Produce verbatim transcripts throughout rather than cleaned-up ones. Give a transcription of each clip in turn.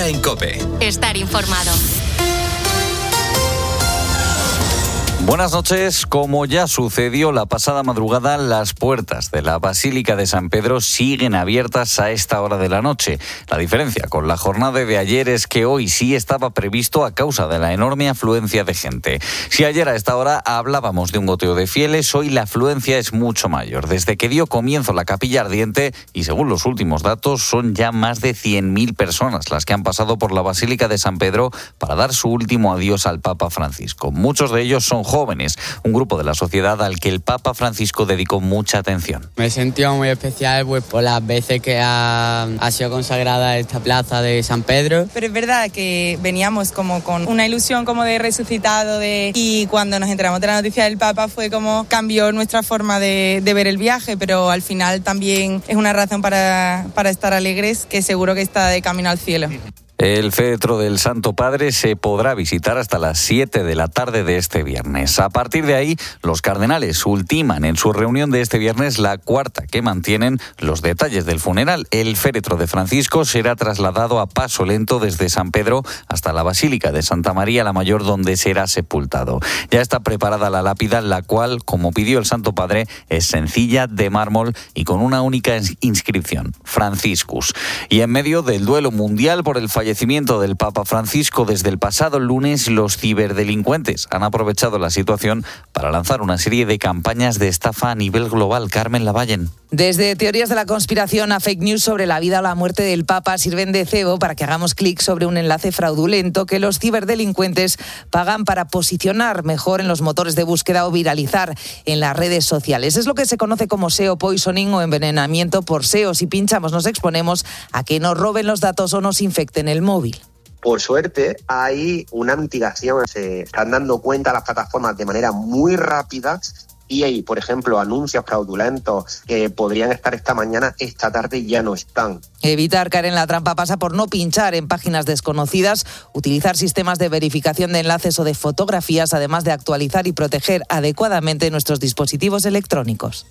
hora en COPE. Estar informado. Buenas noches. Como ya sucedió la pasada madrugada, las puertas de la Basílica de San Pedro siguen abiertas a esta hora de la noche. La diferencia con la jornada de ayer es que hoy sí estaba previsto a causa de la enorme afluencia de gente. Si ayer a esta hora hablábamos de un goteo de fieles, hoy la afluencia es mucho mayor. Desde que dio comienzo la Capilla Ardiente, y según los últimos datos, son ya más de cien mil personas las que han pasado por la Basílica de San Pedro para dar su último adiós al Papa Francisco. Muchos de ellos son jóvenes, un grupo de la sociedad al que el Papa Francisco dedicó mucha atención. Me he sentido muy especial pues, por las veces que ha, ha sido consagrada esta plaza de San Pedro. Pero es verdad que veníamos como con una ilusión como de resucitado de, y cuando nos enteramos de la noticia del Papa fue como cambió nuestra forma de, de ver el viaje, pero al final también es una razón para, para estar alegres, que seguro que está de camino al cielo. El féretro del Santo Padre se podrá visitar hasta las siete de la tarde de este viernes. A partir de ahí, los cardenales ultiman en su reunión de este viernes la cuarta que mantienen los detalles del funeral. El féretro de Francisco será trasladado a paso lento desde San Pedro hasta la Basílica de Santa María la Mayor, donde será sepultado. Ya está preparada la lápida, la cual, como pidió el Santo Padre, es sencilla, de mármol y con una única inscripción: Franciscus. Y en medio del duelo mundial por el fallecimiento del Papa Francisco desde el pasado lunes, los ciberdelincuentes han aprovechado la situación para lanzar una serie de campañas de estafa a nivel global. Carmen Lavallen. Desde teorías de la conspiración a fake news sobre la vida o la muerte del Papa sirven de cebo para que hagamos clic sobre un enlace fraudulento que los ciberdelincuentes pagan para posicionar mejor en los motores de búsqueda o viralizar en las redes sociales. Es lo que se conoce como S E O poisoning o envenenamiento por S E O. Si pinchamos nos exponemos a que nos roben los datos o nos infecten el móvil. Por suerte hay una mitigación, se están dando cuenta las plataformas de manera muy rápida y hay, por ejemplo, anuncios fraudulentos que podrían estar esta mañana, esta tarde ya no están. Evitar caer en la trampa pasa por no pinchar en páginas desconocidas, utilizar sistemas de verificación de enlaces o de fotografías, además de actualizar y proteger adecuadamente nuestros dispositivos electrónicos.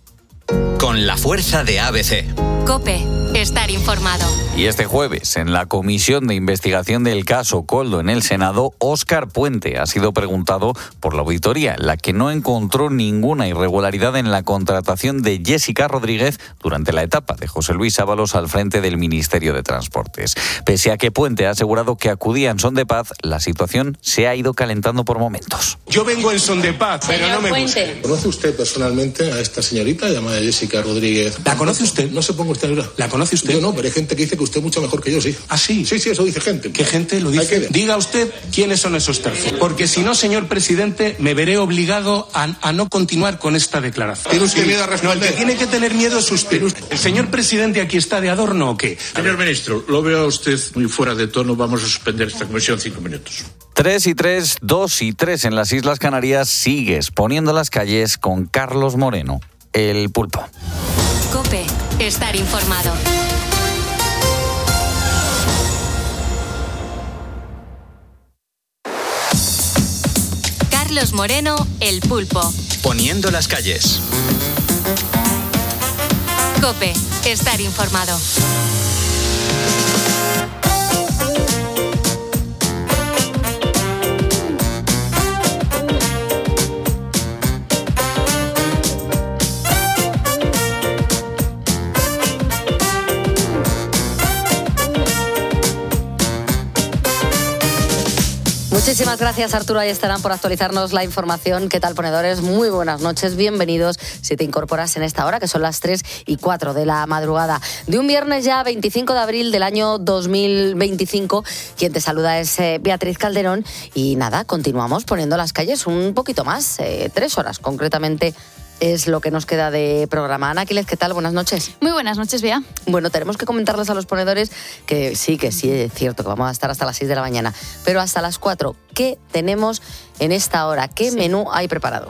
Con la fuerza de A B C. COPE. Estar informado. Y este jueves, en la Comisión de Investigación del caso Koldo en el Senado, Óscar Puente ha sido preguntado por la auditoría, la que no encontró ninguna irregularidad en la contratación de Jessica Rodríguez durante la etapa de José Luis Ábalos al frente del Ministerio de Transportes. Pese a que Puente ha asegurado que acudía en son de paz, la situación se ha ido calentando por momentos. Yo vengo en son de paz, pero no me guste. ¿Conoce usted personalmente a esta señorita llamada Jessica Rodríguez? ¿La conoce usted? No se ponga usted a hablar. ¿La conoce usted? Yo no, pero hay gente que dice que usted es mucho mejor que yo, sí. ¿Ah, sí? Sí, sí, eso dice gente. ¿Qué gente lo dice? Diga usted quiénes son esos tercios. Porque si no, señor presidente, me veré obligado a, a no continuar con esta declaración. ¿Tiene usted miedo a responder? No, el que tiene que tener miedo es usted. ¿El señor presidente aquí está de adorno o qué? Señor ministro, lo veo a usted muy fuera de tono. Vamos a suspender esta comisión cinco minutos. Tres y tres, dos y tres en las Islas Canarias. Sigues poniendo las calles con Carlos Moreno, el Pulpo. COPE. Estar informado. Carlos Moreno, el Pulpo. Poniendo las calles. COPE. Estar informado. Muchísimas gracias, Arturo. Ahí estarán por actualizarnos la información. ¿Qué tal, ponedores? Muy buenas noches, bienvenidos si te incorporas en esta hora, que son las tres y cuatro de la madrugada. De un viernes ya, veinticinco de abril del año dos mil veinticinco, quien te saluda es eh, Beatriz Calderón. Y nada, continuamos poniendo las calles un poquito más, eh, tres horas concretamente. Es lo que nos queda de programa. Ana Aquiles, ¿qué tal? Buenas noches. Muy buenas noches, Bea. Bueno, tenemos que comentarles a los ponedores que sí, que sí, es cierto, que vamos a estar hasta las seis de la mañana, pero hasta las cuatro, ¿qué tenemos en esta hora? ¿Qué sí. menú hay preparado?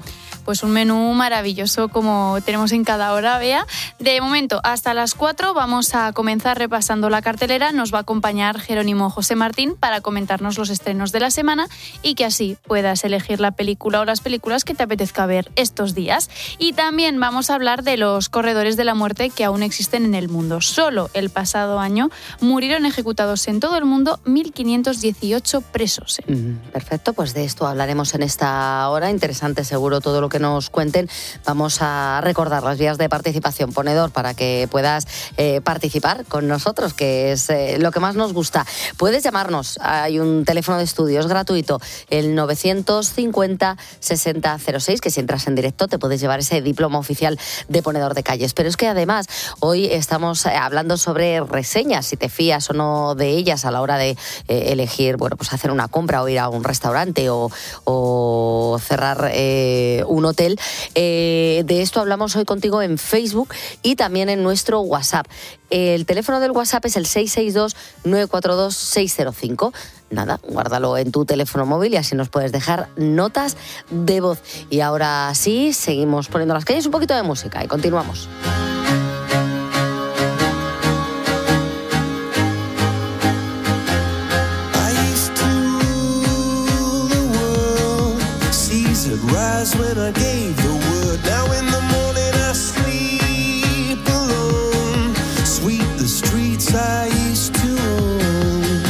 pues un menú maravilloso como tenemos en cada hora, Bea. De momento, hasta las cuatro vamos a comenzar repasando la cartelera. Nos va a acompañar Jerónimo José Martín para comentarnos los estrenos de la semana y que así puedas elegir la película o las películas que te apetezca ver estos días. Y también vamos a hablar de los corredores de la muerte que aún existen en el mundo. Solo el pasado año murieron ejecutados en todo el mundo mil quinientos dieciocho presos. ¿eh? Mm, perfecto, pues de esto hablaremos en esta hora. Interesante seguro todo lo que nos cuenten. Vamos a recordar las vías de participación, ponedor, para que puedas eh, participar con nosotros, que es eh, lo que más nos gusta. Puedes llamarnos, hay un teléfono de estudio, es gratuito, el novecientos cincuenta sesenta cero seis, que si entras en directo te puedes llevar ese diploma oficial de ponedor de calles. Pero es que además hoy estamos hablando sobre reseñas, si te fías o no de ellas a la hora de eh, elegir, bueno, pues hacer una compra o ir a un restaurante o, o cerrar eh, un hotel. Eh, de esto hablamos hoy contigo en Facebook y también en nuestro WhatsApp. El teléfono del WhatsApp es el seis seis dos nueve cuatro dos seis cero cinco. Nada, guárdalo en tu teléfono móvil y así nos puedes dejar notas de voz. Y ahora sí, seguimos poniendo las calles, un poquito de música y continuamos. Rise when I gave the word. Now in the morning I sleep alone. Sweep the streets I used to own.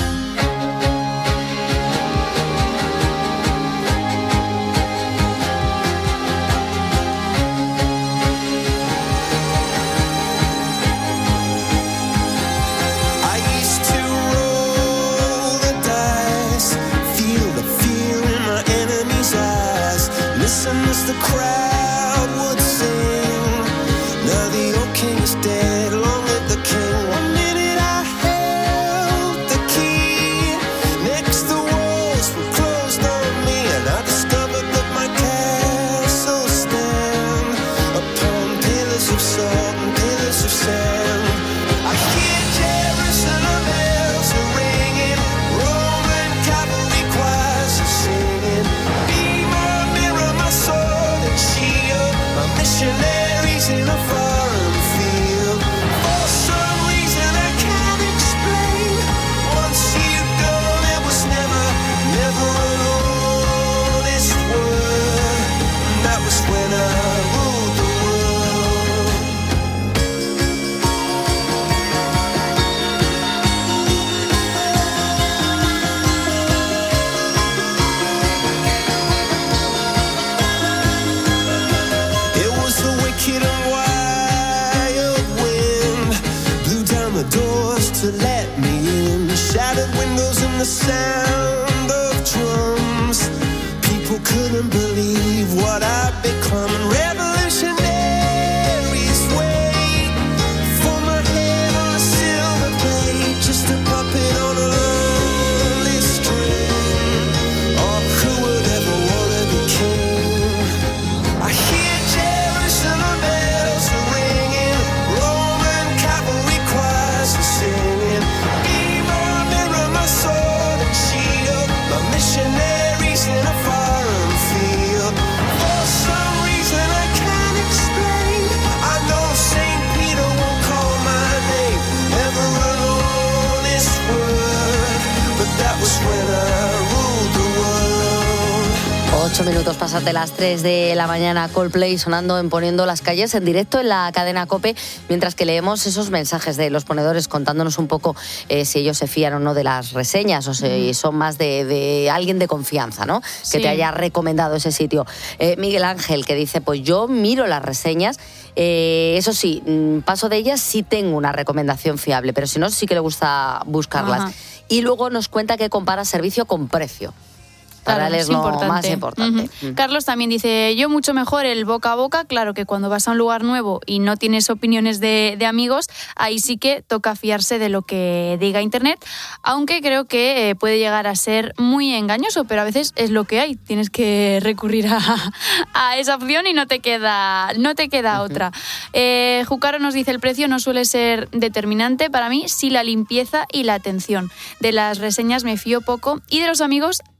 I used to roll the dice, feel the fear in my enemy's eyes. Listen as the crowd would sing. Now the old king is dead, long live the king. One minute I held the key, next the walls were closed on me, and I discovered that my castle stand upon pillars of salt and pillars of sand. I hear Jerusalem bells are ringing, Roman cavalry choirs are singing. Be my mirror, my sword and shield, my missionaries in a foreign field. For some reason I can't explain, once you've gone it was never, never an honest word. And that was when I ruled the world. It was the wicked and wild wind, blew down the doors to let me in, shattered windows and the sound of drums. People couldn't believe what I'd become, and revolutionaries wait for my head on a silver plate, just a puppet on a lonely string. Oh, who would ever want to be king? I hear Jerusalem bells are ringing, Roman cavalry choirs are singing. Be my mirror, my sword and shield, my missionaries in a foreign field. For some reason I can't explain, I know Saint Peter won't call my name, never an honest word, but that was when I ruled the world. Ocho minutos pasan de las tres de la mañana. Coldplay sonando en Poniendo las Calles en directo en la cadena COPE, mientras que leemos esos mensajes de los ponedores contándonos un poco eh, si ellos se fían o no de las reseñas o si son más de, de alguien de confianza, ¿no? Sí. Que te haya recomendado ese sitio. Eh, Miguel Ángel, que dice, pues yo miro las reseñas, eh, eso sí, mm, paso de ellas si tengo una recomendación fiable, pero si no, sí que le gusta buscarlas. Ajá. Y luego nos cuenta que compara servicio con precio. Para Claro, él es, es lo importante. más importante. Uh-huh. Carlos también dice, yo mucho mejor el boca a boca, claro que cuando vas a un lugar nuevo y no tienes opiniones de, de amigos, ahí sí que toca fiarse de lo que diga Internet, aunque creo que eh, puede llegar a ser muy engañoso, pero a veces es lo que hay, tienes que recurrir a, a esa opción y no te queda, no te queda uh-huh. otra. Eh, Jucaro nos dice, el precio no suele ser determinante, para mí sí la limpieza y la atención. De las reseñas me fío poco y de los amigos a veces.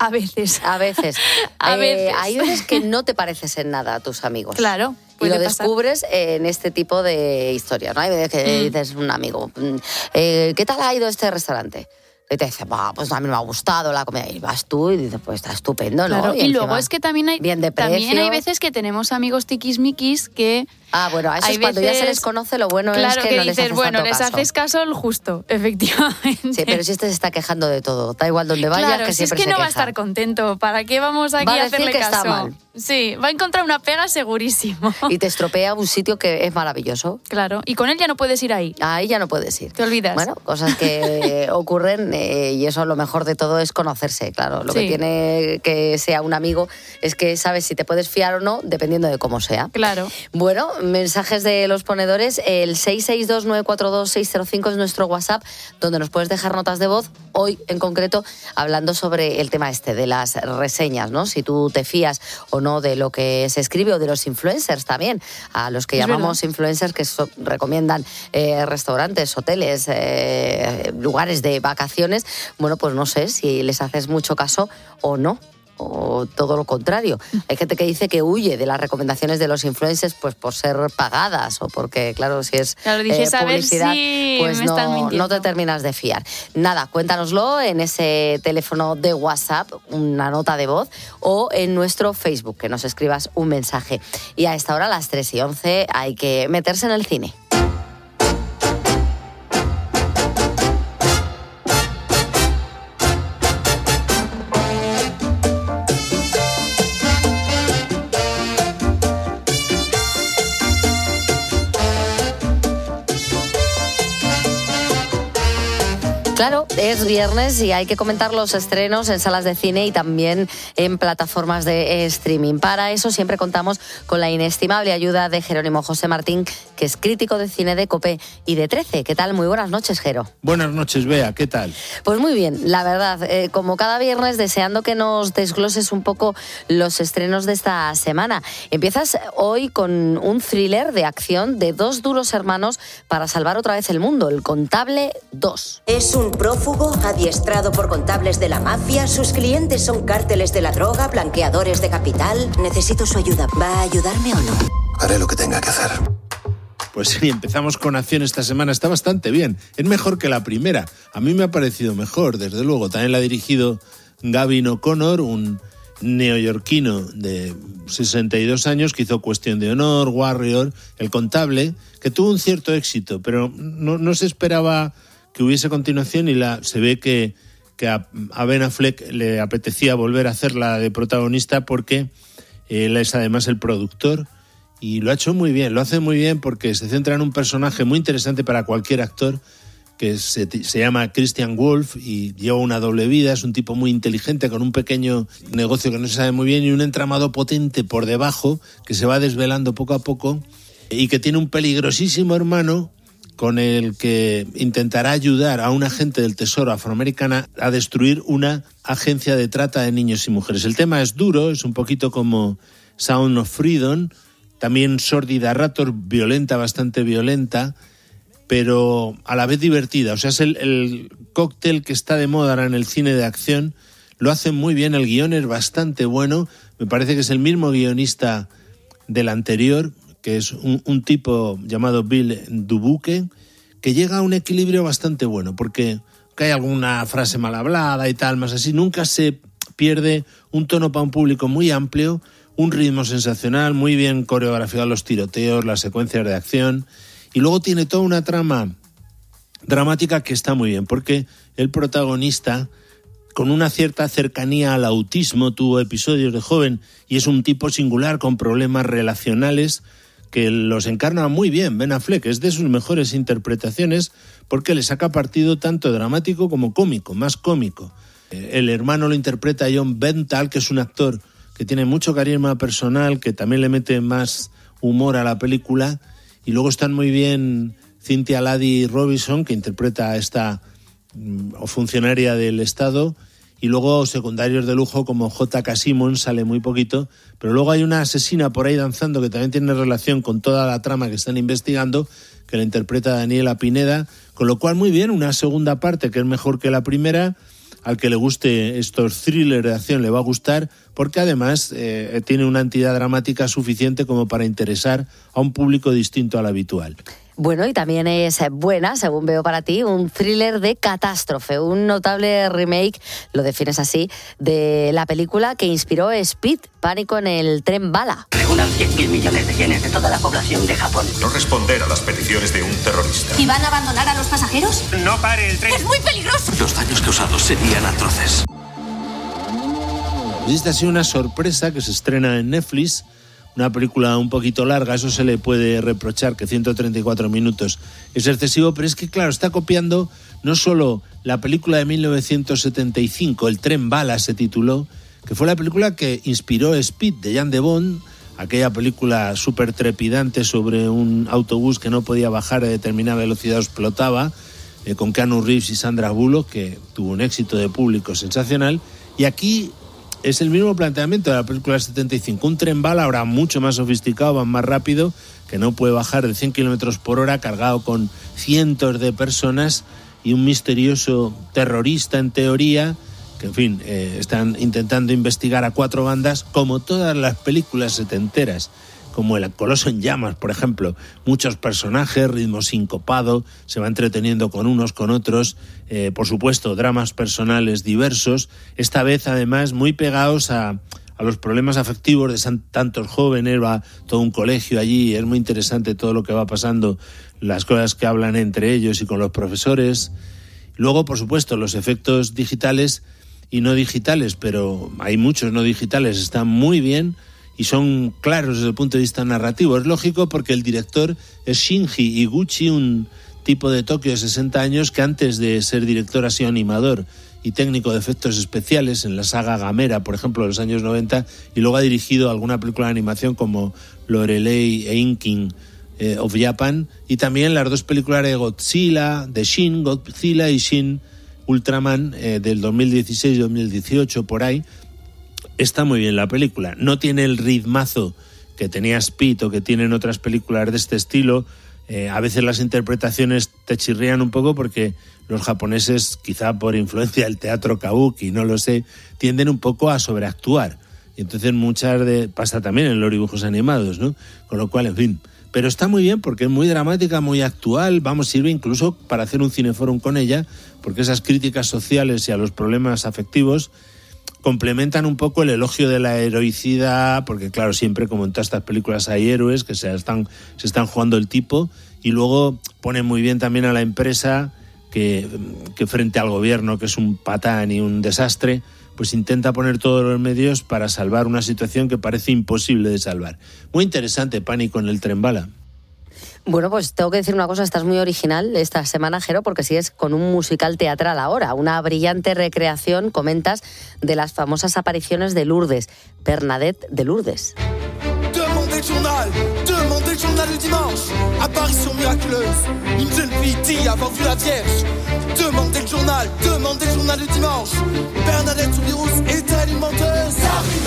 veces. A veces. A Eh, veces. hay veces que no te pareces en nada a tus amigos. Claro. Y lo puede pasar. descubres en este tipo de historias, ¿no? Hay veces que Mm. dices un amigo, mm, eh, ¿qué tal ha ido este restaurante? Y te dice, bah, pues a mí me ha gustado la comida. Y vas tú y dices, pues está estupendo, ¿no? Claro, y, encima, luego es que también hay, bien de también precio. hay veces que tenemos amigos tiquismiquis que... Ah, bueno, eso hay es cuando ya se veces- les conoce, lo bueno claro, es que, que no les dices, haces bueno, tanto les caso. haces caso el justo, efectivamente. Sí, pero si este se está quejando de todo, da igual donde vaya, claro, que si es siempre que se no va a queja. estar contento. ¿Para qué vamos aquí Va a a decir hacerle que caso? está mal. Sí, va a encontrar una pega segurísimo. Y te estropea un sitio que es maravilloso. Claro, y con él ya no puedes ir ahí. Ahí ya no puedes ir. Te olvidas. Bueno, cosas que ocurren eh, y eso lo mejor de todo es conocerse, claro. Lo Sí. que tiene que sea un amigo es que sabes si te puedes fiar o no, dependiendo de cómo sea. Claro. Bueno, mensajes de los ponedores. El seis seis dos nueve cuatro dos seis cero cinco es nuestro WhatsApp, donde nos puedes dejar notas de voz. Hoy, en concreto, hablando sobre el tema este de las reseñas, ¿no? Si tú te fías o no de lo que se escribe o de los influencers también, a los que Es llamamos verdad. influencers que so- recomiendan eh, restaurantes, hoteles, eh, lugares de vacaciones. Bueno, pues no sé si les haces mucho caso o no. O todo lo contrario. Hay gente que dice que huye de las recomendaciones de los influencers pues por ser pagadas o porque, claro, si es Claro, dices, eh, a ver publicidad, si pues me están no, mintiendo. no te terminas de fiar. Nada, cuéntanoslo en ese teléfono de WhatsApp, una nota de voz, o en nuestro Facebook, que nos escribas un mensaje. Y a esta hora, a las tres y once, hay que meterse en el cine. Claro, es viernes y hay que comentar los estrenos en salas de cine y también en plataformas de streaming. Para eso siempre contamos con la inestimable ayuda de Jerónimo José Martín, que es crítico de cine de COPE y de trece. ¿Qué tal? Muy buenas noches, Jero. Buenas noches, Bea, ¿qué tal? Pues muy bien, la verdad, eh, como cada viernes, deseando que nos desgloses un poco los estrenos de esta semana. Empiezas hoy con un thriller de acción de dos duros hermanos para salvar otra vez el mundo, El Contable dos. Es un prófugo adiestrado por contables de la mafia. Sus clientes son cárteles de la droga, blanqueadores de capital. Necesito su ayuda. ¿Va a ayudarme o no? Haré lo que tenga que hacer. Pues sí, empezamos con acción esta semana. Está bastante bien. Es mejor que la primera. A mí me ha parecido mejor, desde luego. También la ha dirigido Gavin O'Connor, un neoyorquino de sesenta y dos años que hizo Cuestión de Honor, Warrior, El Contable, que tuvo un cierto éxito, pero no, no se esperaba que hubiese continuación y la, se ve que, que a, a Ben Affleck le apetecía volver a hacerla de protagonista porque él es además el productor y lo ha hecho muy bien, lo hace muy bien porque se centra en un personaje muy interesante para cualquier actor que se, se llama Christian Wolf y lleva una doble vida, es un tipo muy inteligente con un pequeño negocio que no se sabe muy bien y un entramado potente por debajo que se va desvelando poco a poco y que tiene un peligrosísimo hermano con el que intentará ayudar a un agente del Tesoro afroamericana a destruir una agencia de trata de niños y mujeres. El tema es duro, es un poquito como Sound of Freedom, también sórdida a ratos, violenta, bastante violenta, pero a la vez divertida. O sea, es el, el cóctel que está de moda ahora en el cine de acción. Lo hacen muy bien, el guión es bastante bueno. Me parece que es el mismo guionista del anterior, que es un, un tipo llamado Bill Dubuque, que llega a un equilibrio bastante bueno, porque que hay alguna frase mal hablada y tal, más así, nunca se pierde un tono para un público muy amplio, un ritmo sensacional, muy bien coreografiado los tiroteos, las secuencias de acción, y luego tiene toda una trama dramática que está muy bien, porque el protagonista, con una cierta cercanía al autismo, tuvo episodios de joven y es un tipo singular con problemas relacionales que los encarna muy bien Ben Affleck, es de sus mejores interpretaciones porque le saca partido tanto dramático como cómico, más cómico. El hermano lo interpreta John Bernthal, que es un actor que tiene mucho carisma personal, que también le mete más humor a la película, y luego están muy bien Cynthia Lady Robinson, que interpreta a esta mm, funcionaria del Estado, y luego secundarios de lujo como J K. Simmons, sale muy poquito, pero luego hay una asesina por ahí danzando que también tiene relación con toda la trama que están investigando, que la interpreta Daniela Pineda, con lo cual muy bien, una segunda parte que es mejor que la primera, al que le guste estos thrillers de acción le va a gustar, porque además eh, tiene una entidad dramática suficiente como para interesar a un público distinto al habitual. Bueno, y también es buena, según veo para ti, un thriller de catástrofe, un notable remake, lo defines así, de la película que inspiró Speed, Pánico en el tren bala. Regulan cien mil millones de yenes de toda la población de Japón. No responder a las peticiones de un terrorista. ¿Y van a abandonar a los pasajeros? No pare el tren. ¡Es muy peligroso! Los daños causados serían atroces. Esta ha sido una sorpresa que se estrena en Netflix. Una película un poquito larga, eso se le puede reprochar, que ciento treinta y cuatro minutos es excesivo, pero es que, claro, está copiando no solo la película de mil novecientos setenta y cinco, El tren bala se tituló, que fue la película que inspiró Speed, de Jan de Bont, aquella película súper trepidante sobre un autobús que no podía bajar a determinada velocidad, explotaba, eh, con Keanu Reeves y Sandra Bullock, que tuvo un éxito de público sensacional, y aquí es el mismo planteamiento de la película del setenta y cinco. Un tren bala ahora mucho más sofisticado, va más rápido, que no puede bajar de cien kilómetros por hora, cargado con cientos de personas y un misterioso terrorista, en teoría, que, en fin, eh, están intentando investigar a cuatro bandas, como todas las películas setenteras, como El Coloso en Llamas, por ejemplo. Muchos personajes, ritmo sincopado, se va entreteniendo con unos, con otros, eh, por supuesto, dramas personales diversos, esta vez además muy pegados a, a los problemas afectivos de san, tantos jóvenes, va todo un colegio allí, es muy interesante todo lo que va pasando, las cosas que hablan entre ellos y con los profesores. Luego, por supuesto, los efectos digitales y no digitales, pero hay muchos no digitales, están muy bien y son claros desde el punto de vista narrativo. Es lógico porque el director es Shinji Higuchi, un tipo de Tokio de sesenta años que antes de ser director ha sido animador y técnico de efectos especiales en la saga Gamera, por ejemplo, de los años noventa, y luego ha dirigido alguna película de animación como Lorelei e Inking eh, of Japan, y también las dos películas de Godzilla, de Shin Godzilla y Shin Ultraman eh, del dos mil dieciséis y dos mil dieciocho, por ahí. Está muy bien la película, no tiene el ritmazo que tenía Speed o que tienen otras películas de este estilo. Eh, a veces las interpretaciones te chirrían un poco porque los japoneses, quizá por influencia del teatro kabuki, no lo sé, tienden un poco a sobreactuar. Y entonces muchas de... pasa también en los dibujos animados, ¿no? Con lo cual, en fin. Pero está muy bien porque es muy dramática, muy actual. Vamos, sirve incluso para hacer un cineforum con ella, porque esas críticas sociales y a los problemas afectivos complementan un poco el elogio de la heroicidad, porque claro, siempre como en todas estas películas hay héroes que se están, se están jugando el tipo, y luego pone muy bien también a la empresa que, que frente al gobierno, que es un patán y un desastre, pues intenta poner todos los medios para salvar una situación que parece imposible de salvar. Muy interesante, Pánico en el tren bala. Bueno, pues tengo que decir una cosa, estás muy original esta semana, Jero, porque sigues con un musical teatral ahora, una brillante recreación, comentas, de las famosas apariciones de Lourdes, Bernadette de Lourdes. Demandez le journal, demandez le journal du dimanche. Apparition miraculeuse, une jeune fille dit avoir vu la Vierge. Demandez le journal, demandez le journal du dimanche. Bernadette Soubirous est-elle une menteuse?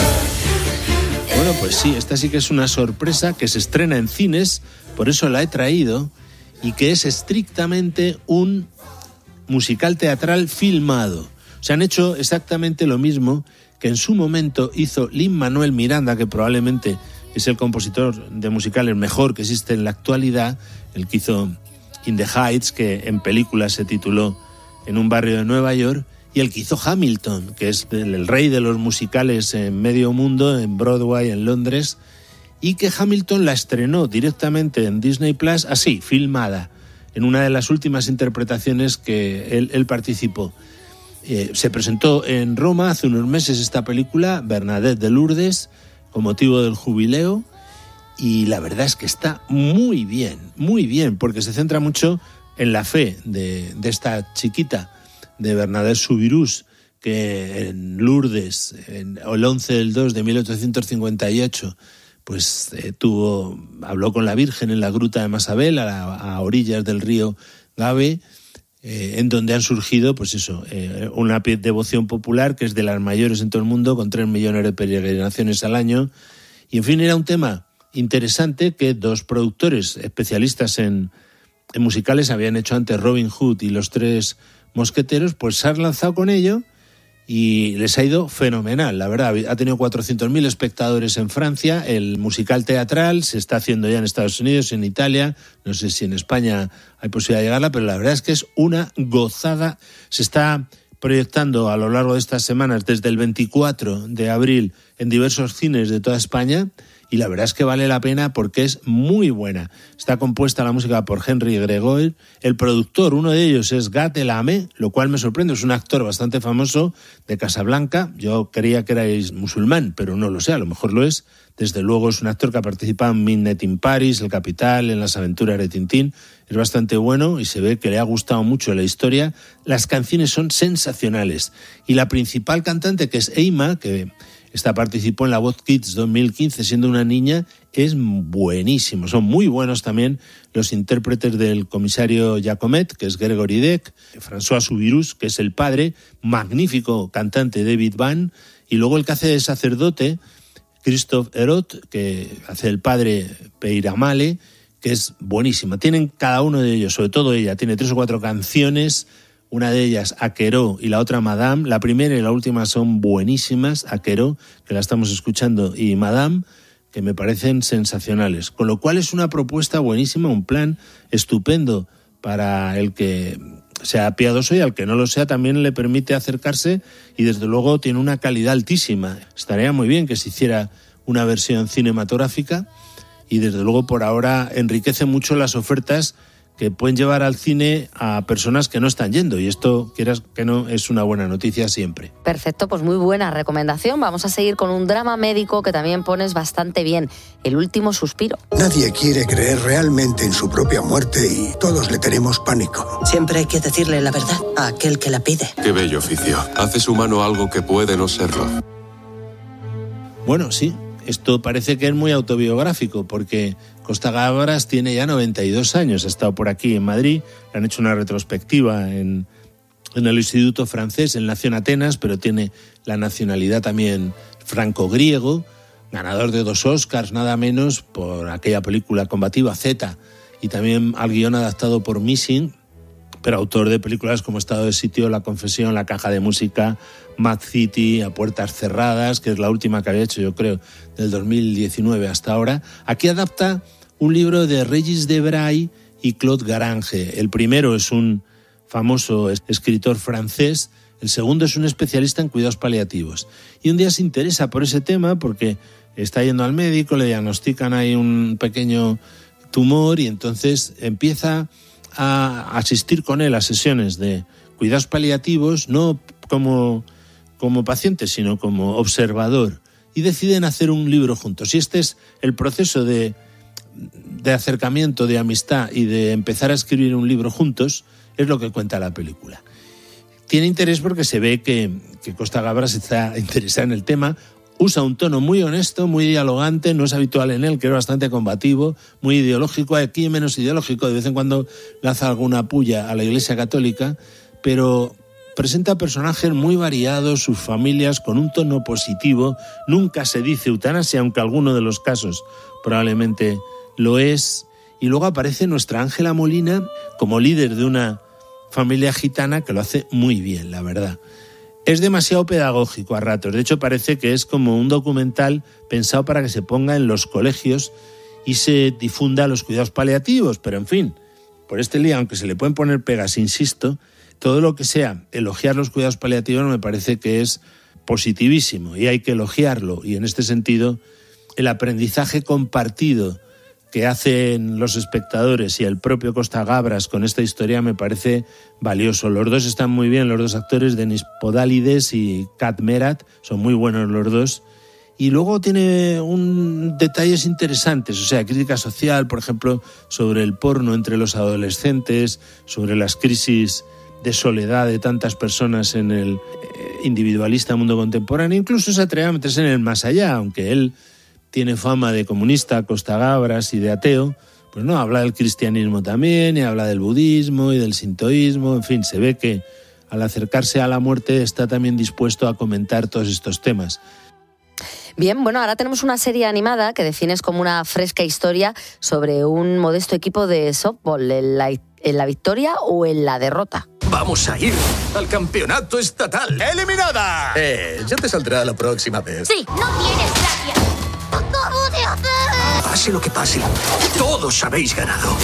Bueno, pues sí, esta sí que es una sorpresa que se estrena en cines, por eso la he traído, y que es estrictamente un musical teatral filmado. Se han hecho exactamente lo mismo que en su momento hizo Lin-Manuel Miranda, que probablemente es el compositor de musicales mejor que existe en la actualidad, el que hizo In the Heights, que en película se tituló En un barrio de Nueva York, y el que hizo Hamilton, que es el, el rey de los musicales en medio mundo, en Broadway, en Londres, y que Hamilton la estrenó directamente en Disney Plus, así, filmada, en una de las últimas interpretaciones que él, él participó. Eh, se presentó en Roma hace unos meses esta película, Bernadette de Lourdes, con motivo del jubileo, y la verdad es que está muy bien, muy bien, porque se centra mucho en la fe de, de esta chiquita, de Bernadette Soubirous, que en Lourdes, en el once del dos de mil ochocientos cincuenta y ocho, pues eh, tuvo, habló con la Virgen en la gruta de Masabel, a, a orillas del río Gave, eh, en donde han surgido, pues eso, eh, una devoción popular que es de las mayores en todo el mundo, con tres millones de peregrinaciones al año. Y en fin, era un tema interesante que dos productores especialistas en, en musicales habían hecho antes, Robin Hood y Los Tres Mosqueteros, pues se han lanzado con ello, y les ha ido fenomenal, la verdad. Ha tenido cuatrocientos mil espectadores en Francia. El musical teatral se está haciendo ya en Estados Unidos, en Italia. No sé si en España hay posibilidad de llegarla, pero la verdad es que es una gozada. Se está proyectando a lo largo de estas semanas, desde el veinticuatro de abril, en diversos cines de toda España. Y la verdad es que vale la pena porque es muy buena. Está compuesta la música por Henry Gregoire. El productor, uno de ellos, es Gad Elmaleh, lo cual me sorprende. Es un actor bastante famoso de Casablanca. Yo creía que erais musulmán, pero no lo sé, a lo mejor lo es. Desde luego es un actor que ha participado en Midnight in Paris, El Capital, en Las aventuras de Tintín. Es bastante bueno y se ve que le ha gustado mucho la historia. Las canciones son sensacionales. Y la principal cantante, que es Eima, que... esta participó en La Voz Kids dos mil quince siendo una niña, es buenísimo. Son muy buenos también los intérpretes del comisario Jacomet, que es Gregory Deck, François Subirús, que es el padre, magnífico cantante David Van, y luego el que hace de sacerdote, Christophe Herot, que hace el padre Peyramale, que es buenísima. Tienen cada uno de ellos, sobre todo ella, tiene tres o cuatro canciones. Una de ellas, Aqueró, y la otra, Madame. La primera y la última son buenísimas. Aqueró, que la estamos escuchando, y Madame, que me parecen sensacionales. Con lo cual es una propuesta buenísima, un plan estupendo para el que sea piadoso y al que no lo sea también le permite acercarse y desde luego tiene una calidad altísima. Estaría muy bien que se hiciera una versión cinematográfica y desde luego por ahora enriquece mucho las ofertas que pueden llevar al cine a personas que no están yendo, y esto, quieras que no, es una buena noticia siempre. Perfecto, pues muy buena recomendación. Vamos a seguir con un drama médico que también pones bastante bien, El último suspiro. Nadie quiere creer realmente en su propia muerte y todos le tenemos pánico. Siempre hay que decirle la verdad a aquel que la pide. Qué bello oficio. Haces humano algo que puede no serlo. Bueno, sí. Esto parece que es muy autobiográfico porque Costa Gabras tiene ya noventa y dos años, ha estado por aquí en Madrid, le han hecho una retrospectiva en, en el Instituto Francés, él nació en Atenas, pero tiene la nacionalidad también franco-griego, ganador de dos Oscars, nada menos, por aquella película combativa Z, y también al guión adaptado por Missing, pero autor de películas como Estado de Sitio, La Confesión, La Caja de Música, Mad City, A Puertas Cerradas, que es la última que había hecho, yo creo, del dos mil diecinueve hasta ahora. Aquí adapta un libro de Regis Debray y Claude Garange. El primero es un famoso escritor francés, el segundo es un especialista en cuidados paliativos. Y un día se interesa por ese tema porque está yendo al médico, le diagnostican ahí un pequeño tumor y entonces empieza a asistir con él a sesiones de cuidados paliativos, no como, como paciente, sino como observador, y deciden hacer un libro juntos. Y este es el proceso de, de acercamiento, de amistad y de empezar a escribir un libro juntos, es lo que cuenta la película. Tiene interés porque se ve que, que Costa Gabras está interesada en el tema. Usa un tono muy honesto, muy dialogante, no es habitual en él, que es bastante combativo, muy ideológico, aquí menos ideológico, de vez en cuando lanza alguna puya a la Iglesia Católica, pero presenta personajes muy variados, sus familias, con un tono positivo, nunca se dice eutanasia, aunque alguno de los casos probablemente lo es, y luego aparece nuestra Ángela Molina como líder de una familia gitana que lo hace muy bien, la verdad. Es demasiado pedagógico a ratos, de hecho parece que es como un documental pensado para que se ponga en los colegios y se difunda los cuidados paliativos, pero en fin, por este día, aunque se le pueden poner pegas, insisto, todo lo que sea elogiar los cuidados paliativos me parece que es positivísimo y hay que elogiarlo, y en este sentido el aprendizaje compartido que hacen los espectadores y el propio Costa Gabras con esta historia me parece valioso. Los dos están muy bien, los dos actores, Denis Podalides y Kat Merat, son muy buenos los dos. Y luego tiene un detalles interesantes, o sea, crítica social, por ejemplo, sobre el porno entre los adolescentes, sobre las crisis de soledad de tantas personas en el individualista mundo contemporáneo. Incluso se atreve a meterse en el más allá, aunque él tiene fama de comunista, Costa Gabras, y de ateo, pues no, habla del cristianismo también, y habla del budismo y del sintoísmo, en fin, se ve que al acercarse a la muerte está también dispuesto a comentar todos estos temas. Bien, bueno, ahora tenemos una serie animada que defines como una fresca historia sobre un modesto equipo de softball, en la, en la victoria o en la derrota. Vamos a ir al campeonato estatal. ¡Eliminada! Eh, ya te saldrá la próxima vez. Sí, no tienes gracia. Acabo de hacer. Pase lo que pase, todos habéis ganado.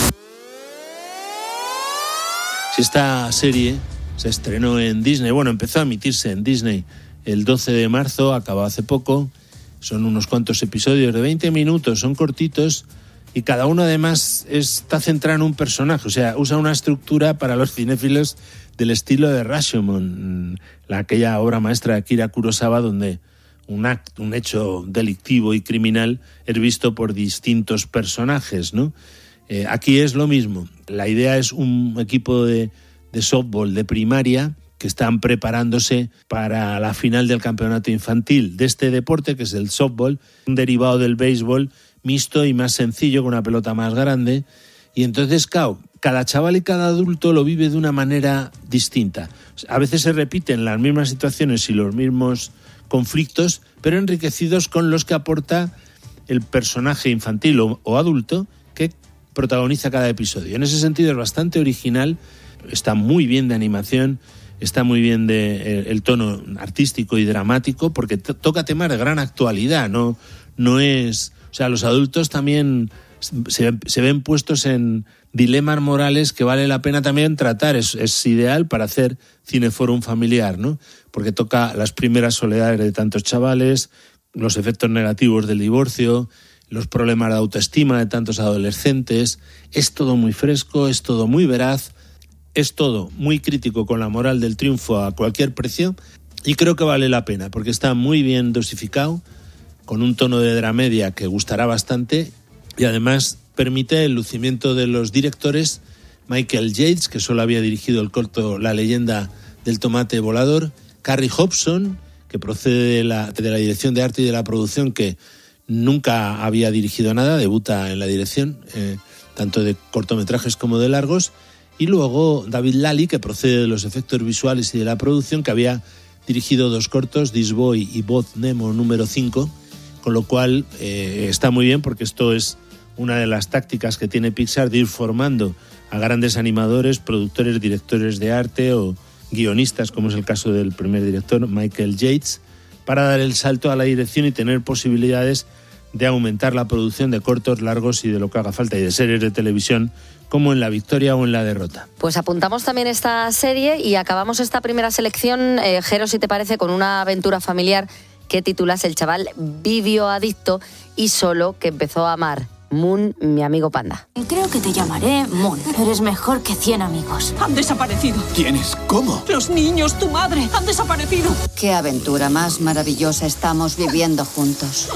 Esta serie se estrenó en Disney, bueno, empezó a emitirse en Disney el doce de marzo, acabó hace poco. Son unos cuantos episodios de veinte minutos, son cortitos y cada uno además está centrado en un personaje, o sea, usa una estructura para los cinéfilos del estilo de Rashomon, la, aquella obra maestra de Akira Kurosawa donde un acto, un hecho delictivo y criminal es visto por distintos personajes, ¿no? Eh, aquí es lo mismo. La idea es un equipo de, de softball de primaria que están preparándose para la final del campeonato infantil de este deporte, que es el softball, un derivado del béisbol mixto y más sencillo, con una pelota más grande. Y entonces, claro, cada chaval y cada adulto lo vive de una manera distinta. A veces se repiten las mismas situaciones y los mismos conflictos, pero enriquecidos con los que aporta el personaje infantil o, o adulto que protagoniza cada episodio. En ese sentido es bastante original, está muy bien de animación, está muy bien de el, el tono artístico y dramático, porque to- toca temas de gran actualidad, no, no es, o sea, los adultos también se, se ven puestos en dilemas morales que vale la pena también tratar. Es, es ideal para hacer cineforum familiar, ¿no? Porque toca las primeras soledades de tantos chavales, los efectos negativos del divorcio, los problemas de autoestima de tantos adolescentes. Es todo muy fresco, es todo muy veraz, es todo muy crítico con la moral del triunfo a cualquier precio, y creo que vale la pena porque está muy bien dosificado, con un tono de dramedia que gustará bastante, y además permite el lucimiento de los directores. Michael Yates, que solo había dirigido el corto La leyenda del tomate volador, Carrie Hobson, que procede de la, de la dirección de arte y de la producción, que nunca había dirigido nada, debuta en la dirección, eh, tanto de cortometrajes como de largos, y luego David Lally, que procede de los efectos visuales y de la producción, que había dirigido dos cortos, This Boy y Both Nemo número cinco, con lo cual eh, está muy bien, porque esto es una de las tácticas que tiene Pixar de ir formando a grandes animadores, productores, directores de arte o guionistas, como es el caso del primer director, Michael Yates, para dar el salto a la dirección y tener posibilidades de aumentar la producción de cortos, largos y de lo que haga falta, y de series de televisión, como en La victoria o en La derrota. Pues apuntamos también esta serie y acabamos esta primera selección, eh, Jero, si te parece, con una aventura familiar que titulas El chaval videoadicto y solo que empezó a amar. Moon, mi amigo panda. Creo que te llamaré Moon. Eres mejor que cien amigos. Han desaparecido. ¿Quiénes? ¿Cómo? Los niños, tu madre, han desaparecido. Qué aventura más maravillosa estamos viviendo juntos.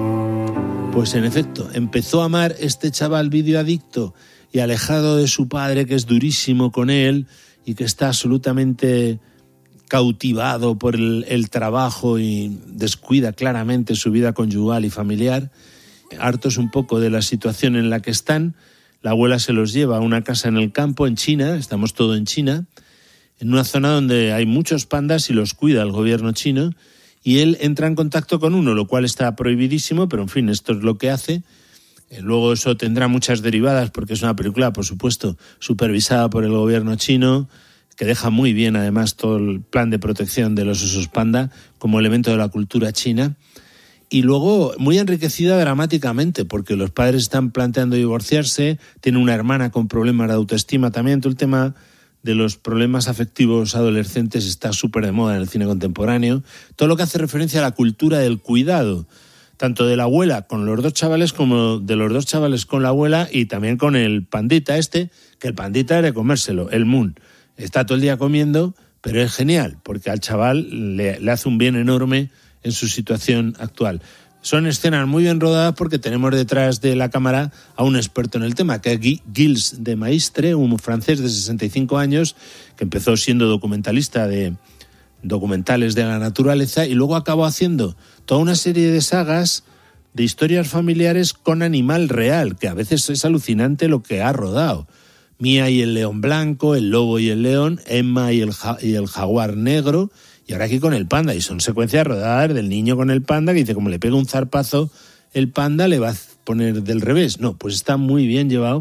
Pues en efecto, empezó a amar este chaval videoadicto y alejado de su padre, que es durísimo con él y que está absolutamente cautivado por el, el trabajo y descuida claramente su vida conyugal y familiar. Hartos un poco de la situación en la que están, la abuela se los lleva a una casa en el campo, en China, estamos todo en China, en una zona donde hay muchos pandas y los cuida el gobierno chino, y él entra en contacto con uno, lo cual está prohibidísimo, pero en fin, esto es lo que hace. Luego eso tendrá muchas derivadas, porque es una película, por supuesto, supervisada por el gobierno chino, que deja muy bien además todo el plan de protección de los osos panda como elemento de la cultura china. Y luego muy enriquecida dramáticamente, porque los padres están planteando divorciarse, tiene una hermana con problemas de autoestima también. Todo el tema de los problemas afectivos adolescentes está súper de moda en el cine contemporáneo. Todo lo que hace referencia a la cultura del cuidado, tanto de la abuela con los dos chavales como de los dos chavales con la abuela, y también con el pandita este, que el pandita era de comérselo, el Moon. Está todo el día comiendo, pero es genial, porque al chaval le, le hace un bien enorme en su situación actual. Son escenas muy bien rodadas porque tenemos detrás de la cámara a un experto en el tema, que es Guy Gilles de Maistre, un francés de sesenta y cinco años, que empezó siendo documentalista de documentales de la naturaleza y luego acabó haciendo toda una serie de sagas de historias familiares con animal real, que a veces es alucinante lo que ha rodado. Mía y el león blanco, el lobo y el león, Emma y el, ja- y el jaguar negro, y ahora aquí con el panda, y son secuencias rodadas del niño con el panda, que dice, como le pega un zarpazo el panda, le va a poner del revés. No, pues está muy bien llevado.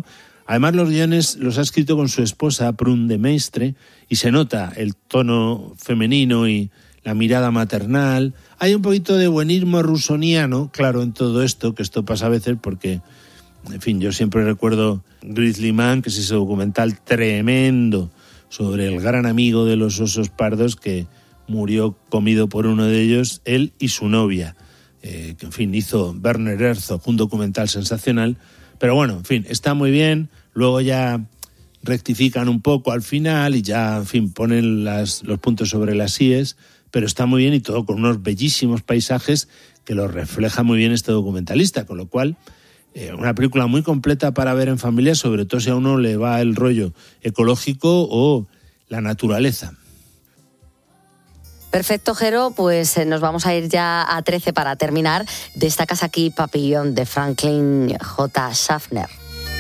Además, los guiones los ha escrito con su esposa, Prun de Maistre, y se nota el tono femenino y la mirada maternal. Hay un poquito de buenismo rusoniano, claro, en todo esto, que esto pasa a veces porque, en fin, yo siempre recuerdo Grizzly Man, que es ese documental tremendo sobre el gran amigo de los osos pardos que murió comido por uno de ellos, él y su novia, eh, que, en fin, hizo Werner Herzog, un documental sensacional. Pero bueno, en fin, está muy bien. Luego ya rectifican un poco al final y ya, en fin, ponen las, los puntos sobre las íes, pero está muy bien y todo con unos bellísimos paisajes que lo refleja muy bien este documentalista, con lo cual eh, una película muy completa para ver en familia, sobre todo si a uno le va el rollo ecológico o la naturaleza. Perfecto, Jero, pues eh, nos vamos a ir ya a trece para terminar. Destacas aquí Papillon de Franklin J. Schaffner.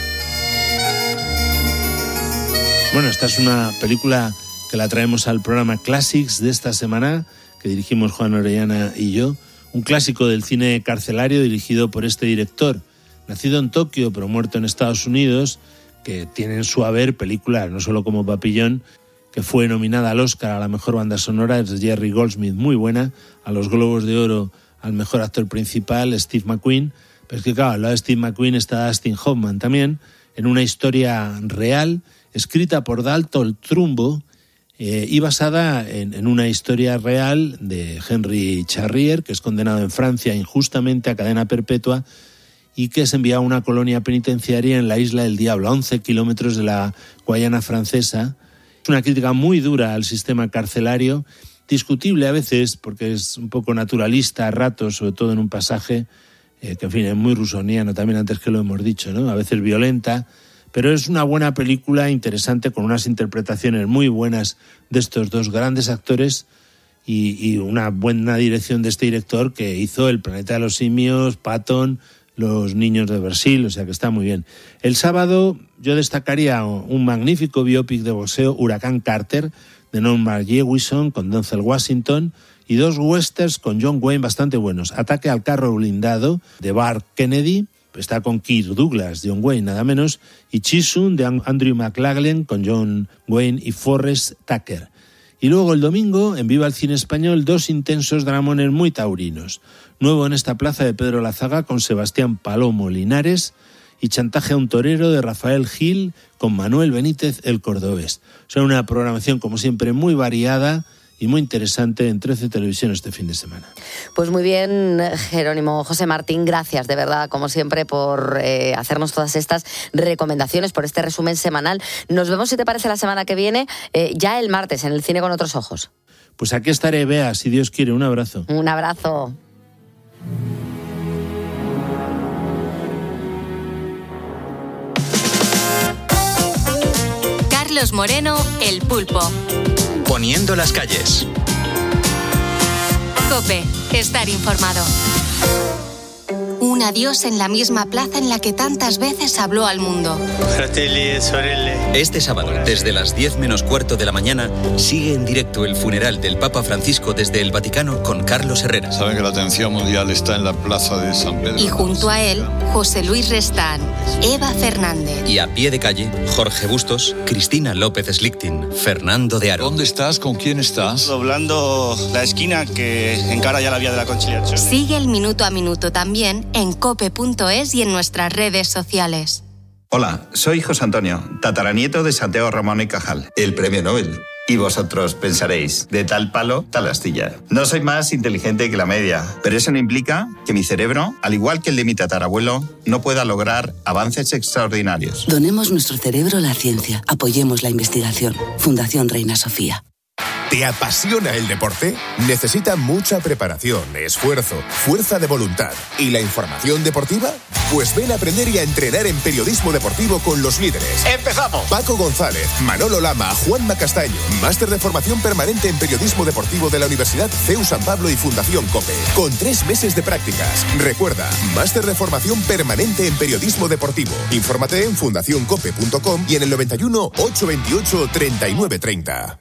Bueno, esta es una película que la traemos al programa Classics de esta semana, que dirigimos Juan Orellana y yo. Un clásico del cine carcelario dirigido por este director, nacido en Tokio pero muerto en Estados Unidos, que tiene en su haber películas, no solo como Papillon, que fue nominada al Oscar a la mejor banda sonora, es Jerry Goldsmith, muy buena, a los Globos de Oro al mejor actor principal, Steve McQueen, pero es que claro, al lado de Steve McQueen está Dustin Hoffman también, en una historia real, escrita por Dalton Trumbo, eh, y basada en, en una historia real de Henry Charrier, que es condenado en Francia injustamente a cadena perpetua y que es enviado a una colonia penitenciaria en la Isla del Diablo, a once kilómetros de la Guayana francesa. Es una crítica muy dura al sistema carcelario, discutible a veces porque es un poco naturalista a ratos, sobre todo en un pasaje eh, que en fin es muy rusoniano también, antes que lo hemos dicho, ¿no? A veces violenta, pero es una buena película interesante con unas interpretaciones muy buenas de estos dos grandes actores y, y una buena dirección de este director que hizo El planeta de los simios, Patton, Los niños de Brasil, o sea que está muy bien. El sábado yo destacaría un magnífico biopic de boxeo, Huracán Carter, de Norman Jewison, con Denzel Washington, y dos westerns con John Wayne bastante buenos. Ataque al carro blindado, de Bart Kennedy, está con Kirk Douglas, John Wayne, nada menos, y Chisun, de Andrew McLaglen, con John Wayne y Forrest Tucker. Y luego el domingo, en Viva el Cine Español, dos intensos dramones muy taurinos. Nuevo en esta plaza de Pedro Lazaga con Sebastián Palomo Linares y Chantaje a un torero de Rafael Gil con Manuel Benítez el Cordobés. O sea, una programación como siempre muy variada y muy interesante en trece Televisión este fin de semana. Pues muy bien, Jerónimo José Martín, gracias de verdad, como siempre, por eh, hacernos todas estas recomendaciones, por este resumen semanal. Nos vemos, si te parece, la semana que viene, eh, ya el martes, en el Cine con otros ojos. Pues aquí estaré, Bea, si Dios quiere. Un abrazo. Un abrazo. Carlos Moreno, El Pulpo. Poniendo las calles. COPE, estar informado. Un adiós en la misma plaza en la que tantas veces habló al mundo. Fratelli, sorelle. Este sábado, desde las diez menos cuarto de la mañana, sigue en directo el funeral del Papa Francisco desde el Vaticano con Carlos Herrera. Saben que la atención mundial está en la plaza de San Pedro. Y junto a él, José Luis Restán, Eva Fernández. Y a pie de calle, Jorge Bustos, Cristina López Slichting, Fernando de Aro. ¿Dónde estás? ¿Con quién estás? Doblando la esquina que encara ya la vía de la Conciliación. Sigue el minuto a minuto también en cope punto es y en nuestras redes sociales. Hola, soy José Antonio, tataranieto de Santiago Ramón y Cajal, el premio Nobel. Y vosotros pensaréis, de tal palo, tal astilla. No soy más inteligente que la media, pero eso no implica que mi cerebro, al igual que el de mi tatarabuelo, no pueda lograr avances extraordinarios. Donemos nuestro cerebro a la ciencia. Apoyemos la investigación. Fundación Reina Sofía. ¿Te apasiona el deporte? Necesita mucha preparación, esfuerzo, fuerza de voluntad y la información deportiva. Pues ven a aprender y a entrenar en periodismo deportivo con los líderes. ¡Empezamos! Paco González, Manolo Lama, Juanma Castaño. Máster de formación permanente en periodismo deportivo de la Universidad C E U San Pablo y Fundación COPE. Con tres meses de prácticas. Recuerda, máster de formación permanente en periodismo deportivo. Infórmate en fundación cope punto com y en el noventa y uno, ochocientos veintiocho, treinta y nueve treinta.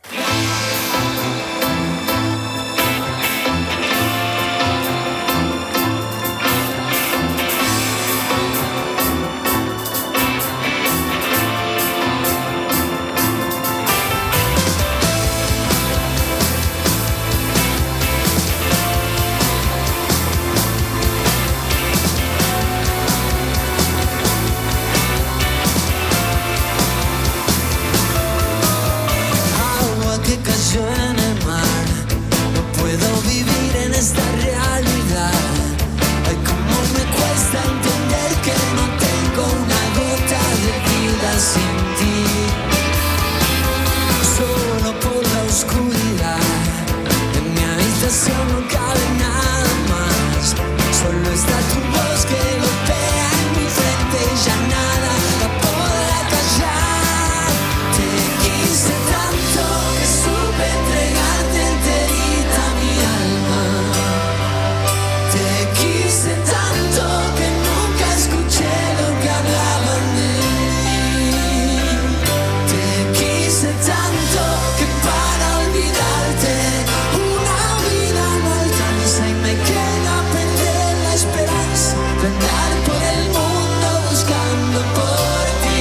habitación no cabe nada más. Solo está tu voz que golpea en mi frente y ya nada la podrá callar. Te quise tanto que supe entregarte enterita mi alma. Te quise tanto que nunca escuché lo que hablaban de mí. Te quise tanto que para olvidarte una vida no alcanza y me queda perder la esperanza de andar por el mundo buscando por ti.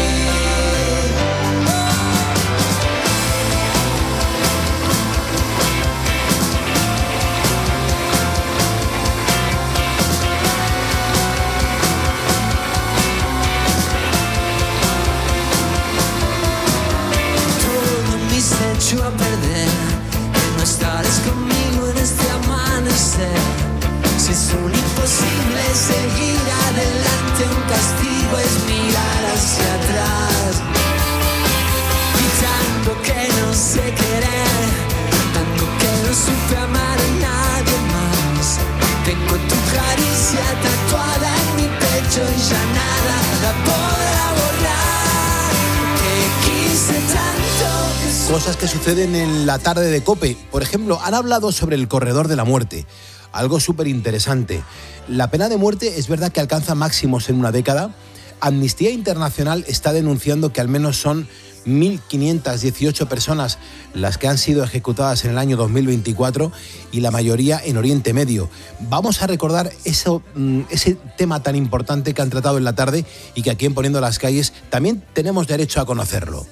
Todo me se echó a perder, que no estarás conmigo en este amanecer. Si es un imposible seguir adelante, un castigo es mirar hacia atrás. Y tanto que no sé querer, tanto que no supe amar a nadie más. Tengo tu caricia tatuada en mi pecho y ya nada la podrá borrar. Te quise tanto que su- Cosas que suceden en la tarde de COPE. Por ejemplo, han hablado sobre el corredor de la muerte. Algo súper interesante. La pena de muerte es verdad que alcanza máximos en una década. Amnistía Internacional está denunciando que al menos son mil quinientas dieciocho personas las que han sido ejecutadas en el año dos mil veinticuatro y la mayoría en Oriente Medio. Vamos a recordar eso, mm, ese tema tan importante que han tratado en la tarde y que aquí en Poniendo las Calles también tenemos derecho a conocerlo.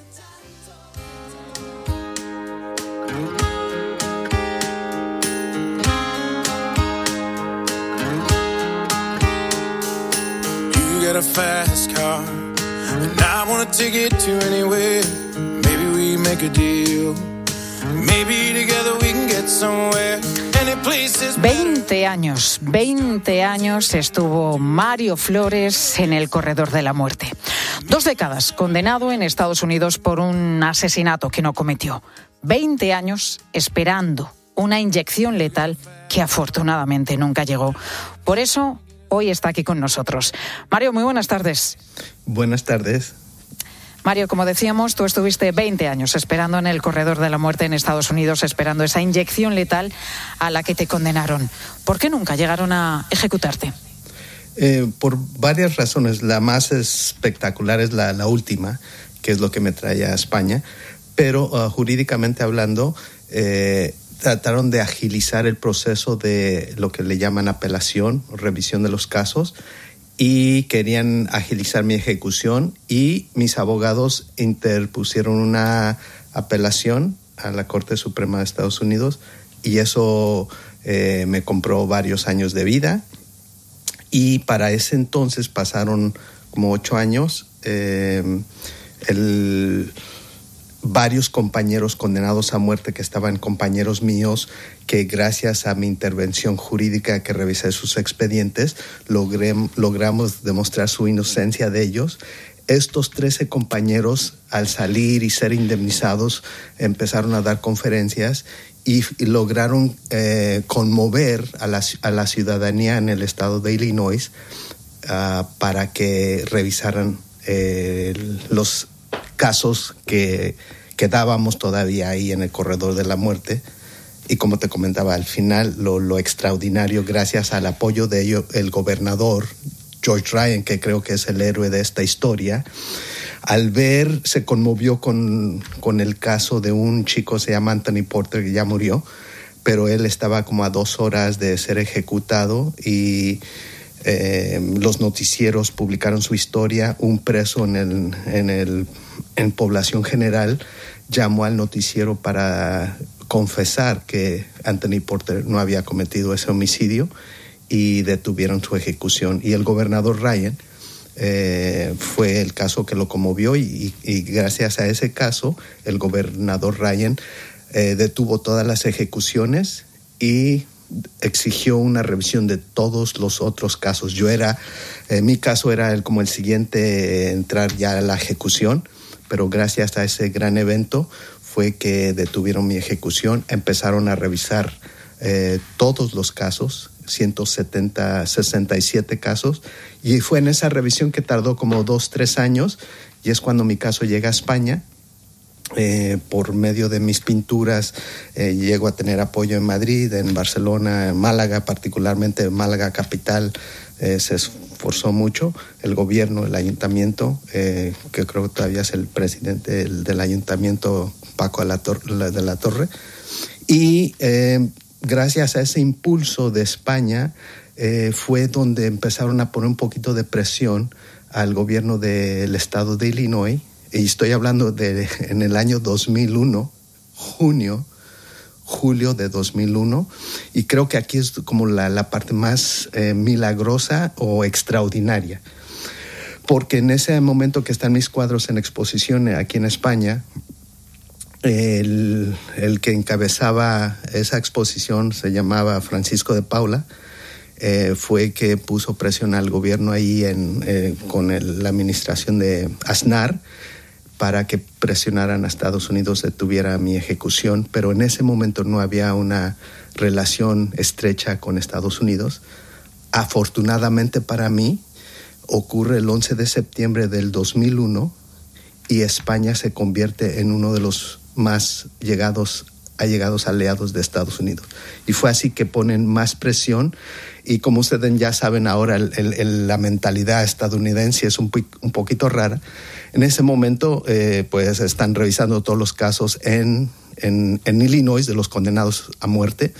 You got a fast car, and I wanna take it to anywhere. Maybe we make a deal. Maybe together we can get somewhere. Any places. veinte años, veinte años estuvo Mario Flores en el corredor de la muerte. Dos décadas condenado en Estados Unidos por un asesinato que no cometió. veinte años esperando una inyección letal que afortunadamente nunca llegó. Por eso hoy está aquí con nosotros. Mario, muy buenas tardes. Buenas tardes. Mario, como decíamos, tú estuviste veinte años esperando en el corredor de la muerte en Estados Unidos, esperando esa inyección letal a la que te condenaron. ¿Por qué nunca llegaron a ejecutarte? Eh, por varias razones. La más espectacular es la, la última, que es lo que me trae a España. Pero uh, jurídicamente hablando, eh, trataron de agilizar el proceso de lo que le llaman apelación o revisión de los casos, y querían agilizar mi ejecución, y mis abogados interpusieron una apelación a la Corte Suprema de Estados Unidos, y eso eh, me compró varios años de vida. Y para ese entonces pasaron como ocho años. Eh, el, varios compañeros condenados a muerte que estaban compañeros míos, que gracias a mi intervención jurídica que revisé sus expedientes, logré, logramos demostrar su inocencia de ellos. Estos trece compañeros, al salir y ser indemnizados, empezaron a dar conferencias y, y lograron eh, conmover a la, a la ciudadanía en el estado de Illinois uh, para que revisaran eh, los casos que quedábamos todavía ahí en el corredor de la muerte. Y como te comentaba, al final lo, lo extraordinario, gracias al apoyo de ello, el gobernador George Ryan, que creo que es el héroe de esta historia, al ver, se conmovió con, con el caso de un chico, se llama Anthony Porter, que ya murió, pero él estaba como a dos horas de ser ejecutado, y eh, los noticieros publicaron su historia. Un preso en, el, en, el, en Población General llamó al noticiero para confesar que Anthony Porter no había cometido ese homicidio, y detuvieron su ejecución. Y el gobernador Ryan eh, fue el caso que lo conmovió, y, y gracias a ese caso el gobernador Ryan eh, detuvo todas las ejecuciones y exigió una revisión de todos los otros casos. Yo era, en mi caso era el, como el siguiente en entrar ya a la ejecución, pero gracias a ese gran evento fue que detuvieron mi ejecución, empezaron a revisar eh, todos los casos, ciento setenta, sesenta y siete casos, y fue en esa revisión que tardó como dos, tres años, y es cuando mi caso llega a España. Eh, por medio de mis pinturas eh, llego a tener apoyo en Madrid, en Barcelona, en Málaga, particularmente en Málaga capital. Eh, se esforzó mucho el gobierno, el ayuntamiento, eh, que creo que todavía es el presidente el, del ayuntamiento, Paco de la, Tor- de la Torre. Y eh, gracias a ese impulso de España eh, fue donde empezaron a poner un poquito de presión al gobierno del estado de Illinois. Y estoy hablando de en el año dos mil uno, junio, julio de dos mil uno, y creo que aquí es como la, la parte más eh, milagrosa o extraordinaria. Porque en ese momento que están mis cuadros en exposición aquí en España, el, el que encabezaba esa exposición se llamaba Francisco de Paula, eh, fue que puso presión al gobierno ahí en, eh, con el, la administración de Aznar, para que presionaran a Estados Unidos, detuviera mi ejecución, pero en ese momento no había una relación estrecha con Estados Unidos. Afortunadamente para mí, ocurre el once de septiembre del dos mil uno y España se convierte en uno de los más llegados, allegados aliados de Estados Unidos. Y fue así que ponen más presión, y como ustedes ya saben ahora, el, el, la mentalidad estadounidense es un, un poquito rara. En ese momento, eh, pues están revisando todos los casos en, en, en Illinois de los condenados a muerte,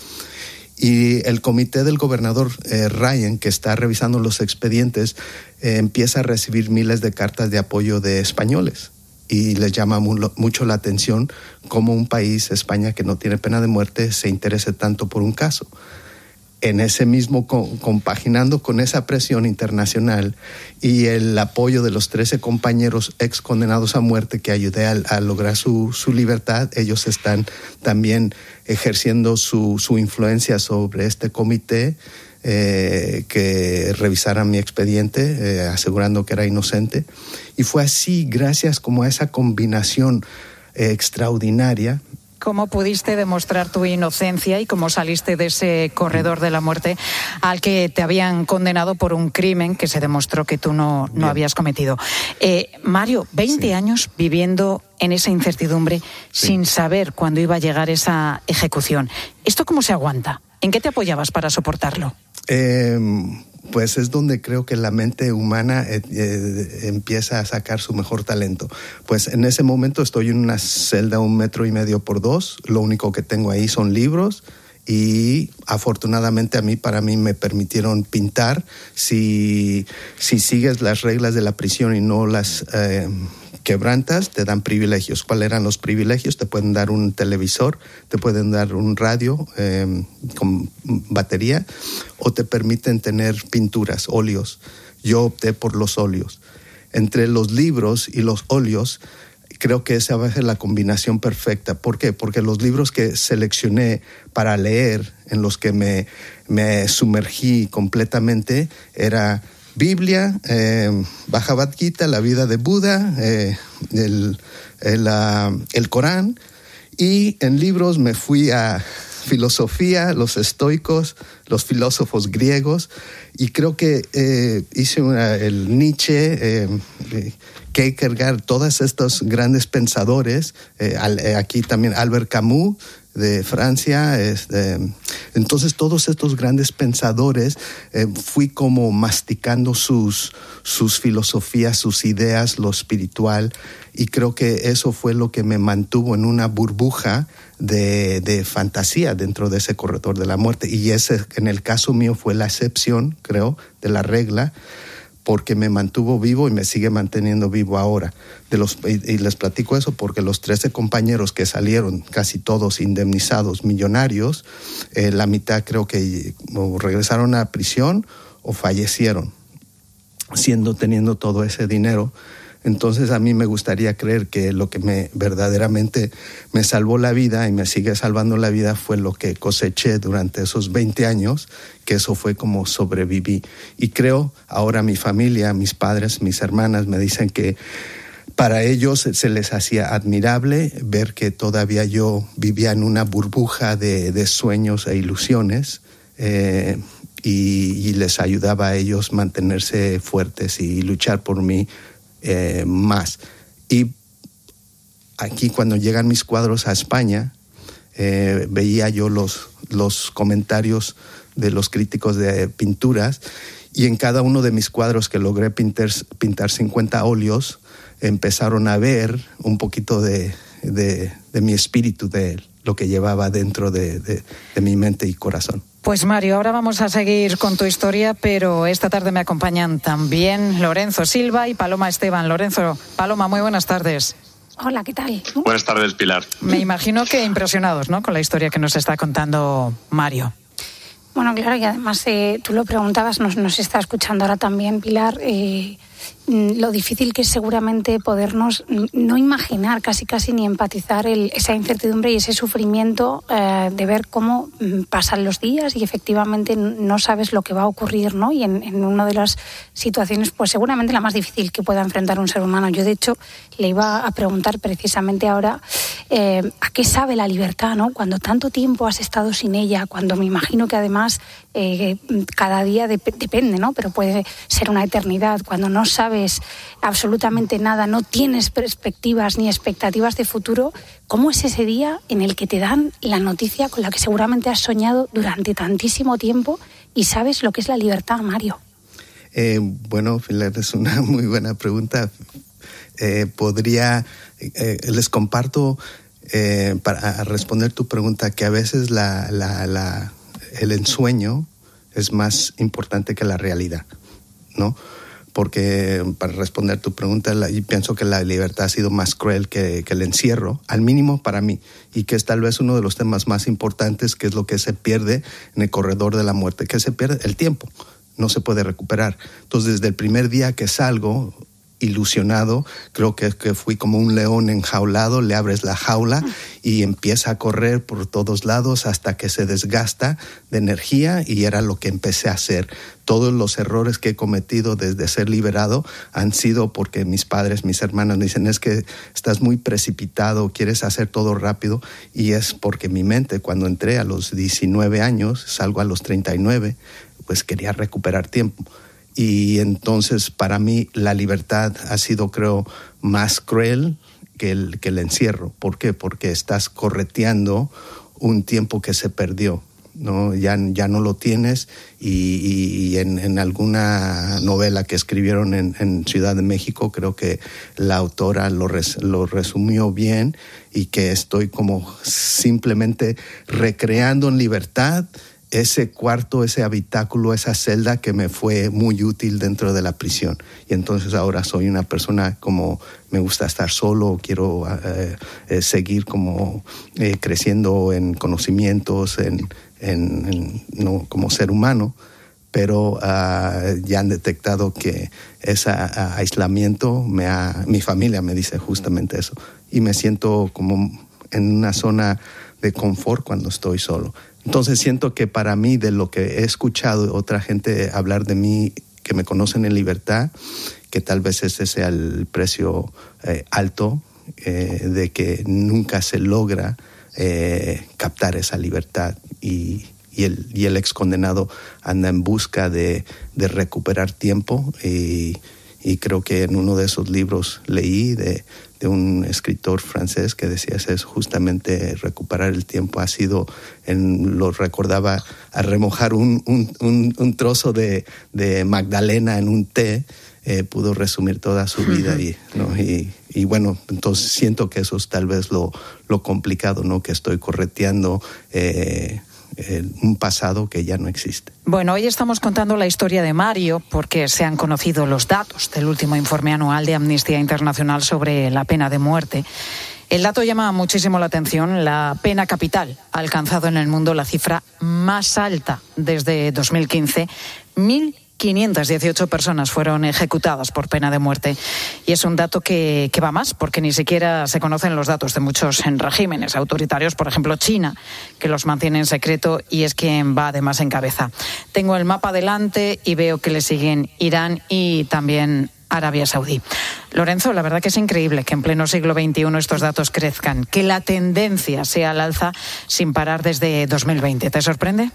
y el comité del gobernador eh, Ryan, que está revisando los expedientes, eh, empieza a recibir miles de cartas de apoyo de españoles, y les llama mu- mucho la atención cómo un país, España, que no tiene pena de muerte, se interese tanto por un caso. En ese mismo, compaginando con esa presión internacional y el apoyo de los trece compañeros ex condenados a muerte que ayudé a, a lograr su, su libertad, ellos están también ejerciendo su, su influencia sobre este comité, eh, que revisaran mi expediente, eh, asegurando que era inocente. Y fue así, gracias como a esa combinación eh, extraordinaria. ¿Cómo pudiste demostrar tu inocencia y cómo saliste de ese corredor de la muerte al que te habían condenado por un crimen que se demostró que tú no, no habías cometido? Eh, Mario, veinte sí. años viviendo en esa incertidumbre, sí. sin saber cuándo iba a llegar esa ejecución. ¿Esto cómo se aguanta? ¿En qué te apoyabas para soportarlo? Eh... Pues es donde creo que la mente humana eh, eh, empieza a sacar su mejor talento. Pues en ese momento estoy en una celda un metro y medio por dos. Lo único que tengo ahí son libros y afortunadamente a mí, para mí me permitieron pintar. Si, si sigues las reglas de la prisión y no las eh, quebrantas, te dan privilegios. ¿Cuáles eran los privilegios? Te pueden dar un televisor, te pueden dar un radio eh, con batería, o te permiten tener pinturas, óleos. Yo opté por los óleos. Entre los libros y los óleos, creo que esa va a ser la combinación perfecta. ¿Por qué? Porque los libros que seleccioné para leer, en los que me, me sumergí completamente, era Biblia, eh, Bhagavad Gita, la vida de Buda, eh, el, el, uh, el Corán, y en libros me fui a filosofía, los estoicos, los filósofos griegos, y creo que eh, hice una, el Nietzsche, eh, Kierkegaard, todos estos grandes pensadores, eh, al, eh, aquí también Albert Camus de Francia, este, entonces todos estos grandes pensadores, eh, fui como masticando sus, sus filosofías, sus ideas, lo espiritual, y creo que eso fue lo que me mantuvo en una burbuja de, de fantasía dentro de ese corredor de la muerte, y ese en el caso mío fue la excepción, creo, de la regla, porque me mantuvo vivo y me sigue manteniendo vivo ahora. De los, y, y les platico eso porque los trece compañeros que salieron, casi todos indemnizados, millonarios, eh, la mitad creo que o regresaron a prisión o fallecieron, siendo teniendo todo ese dinero. Entonces a mí me gustaría creer que lo que me verdaderamente me salvó la vida y me sigue salvando la vida fue lo que coseché durante esos veinte años, que eso fue como sobreviví. Y creo ahora mi familia, mis padres, mis hermanas me dicen que Para ellos se les hacía admirable ver que todavía yo vivía en una burbuja de, de sueños e ilusiones, eh, y, y les ayudaba a ellos mantenerse fuertes y luchar por mí eh, más. Y aquí cuando llegan mis cuadros a España, eh, veía yo los, los comentarios de los críticos de pinturas, y en cada uno de mis cuadros que logré pintar, pintar cincuenta óleos, empezaron a ver un poquito de, de, de mi espíritu, de lo que llevaba dentro de, de, de mi mente y corazón. Pues Mario, ahora vamos a seguir con tu historia, pero esta tarde me acompañan también Lorenzo Silva y Paloma Esteban. Lorenzo, Paloma, muy buenas tardes. Hola, ¿qué tal? Buenas tardes, Pilar. Me imagino que impresionados, ¿no?, con la historia que nos está contando Mario. Bueno, claro, y además eh, tú lo preguntabas, nos, nos está escuchando ahora también, Pilar, eh, lo difícil que es seguramente podernos no imaginar, casi casi ni empatizar el, esa incertidumbre y ese sufrimiento eh, de ver cómo pasan los días y efectivamente no sabes lo que va a ocurrir, ¿no? Y en, en una de las situaciones, pues seguramente la más difícil que pueda enfrentar un ser humano. Yo, de hecho, le iba a preguntar precisamente ahora eh, a qué sabe la libertad, ¿no? Cuando tanto tiempo has estado sin ella, cuando me imagino que además eh, cada día de, depende, ¿no? Pero puede ser una eternidad, cuando no sabes absolutamente nada, no tienes perspectivas ni expectativas de futuro. ¿Cómo es ese día en el que te dan la noticia con la que seguramente has soñado durante tantísimo tiempo y sabes lo que es la libertad, Mario? Eh, bueno, Pilar, es una muy buena pregunta. Eh, podría, eh, les comparto eh, para responder tu pregunta que a veces la, la, la, el ensueño es más importante que la realidad, ¿no? Porque para responder tu pregunta, la, yo pienso que la libertad ha sido más cruel que, que el encierro, al mínimo para mí, y que es tal vez uno de los temas más importantes, que es lo que se pierde en el corredor de la muerte, que se pierde el tiempo, no se puede recuperar. Entonces, desde el primer día que salgo, ilusionado, creo que, que fui como un león enjaulado, le abres la jaula y empieza a correr por todos lados hasta que se desgasta de energía, y era lo que empecé a hacer. Todos los errores que he cometido desde ser liberado han sido porque mis padres, mis hermanos me dicen, es que estás muy precipitado, quieres hacer todo rápido, y es porque mi mente, cuando entré a los diecinueve años, salgo a los treinta y nueve, pues quería recuperar tiempo. Y entonces para mí la libertad ha sido, creo, más cruel que el, que el encierro. ¿Por qué? Porque estás correteando un tiempo que se perdió, ¿no? Ya, ya no lo tienes, y, y en, en alguna novela que escribieron en, en Ciudad de México, creo que la autora lo, res, lo resumió bien, y que estoy como simplemente recreando en libertad ese cuarto, ese habitáculo, esa celda que me fue muy útil dentro de la prisión. Y entonces ahora soy una persona como me gusta estar solo, quiero eh, eh, seguir como eh, creciendo en conocimientos, en, en, en, no, como ser humano, pero uh, ya han detectado que ese uh, aislamiento, me ha, mi familia me dice justamente eso, y me siento como en una zona de confort cuando estoy solo. Entonces siento que para mí, de lo que he escuchado otra gente hablar de mí, que me conocen en libertad, que tal vez ese sea el precio eh, alto, eh, de que nunca se logra eh, captar esa libertad, y, y, el, y el ex condenado anda en busca de, de recuperar tiempo, y, y creo que en uno de esos libros leí de, de un escritor francés que decía es justamente recuperar el tiempo. Ha sido, en, lo recordaba, a remojar un, un, un, un trozo de, de magdalena en un té, eh, pudo resumir toda su vida. y, ¿no? y, y bueno, entonces siento que eso es tal vez lo, lo complicado, ¿no? Que estoy correteando eh, eh, un pasado que ya no existe. Bueno, hoy estamos contando la historia de Mario porque se han conocido los datos del último informe anual de Amnistía Internacional sobre la pena de muerte. El dato llama muchísimo la atención. La pena capital ha alcanzado en el mundo la cifra más alta desde dos mil quince. mil quinientas dieciocho personas fueron ejecutadas por pena de muerte. Y es un dato que, que va más, porque ni siquiera se conocen los datos de muchos regímenes autoritarios, por ejemplo China, que los mantiene en secreto y es quien va además en cabeza. Tengo el mapa delante y veo que le siguen Irán y también Arabia Saudí. Lorenzo, la verdad que es increíble que en pleno siglo veintiuno estos datos crezcan, que la tendencia sea al alza sin parar desde dos mil veinte. ¿Te sorprende?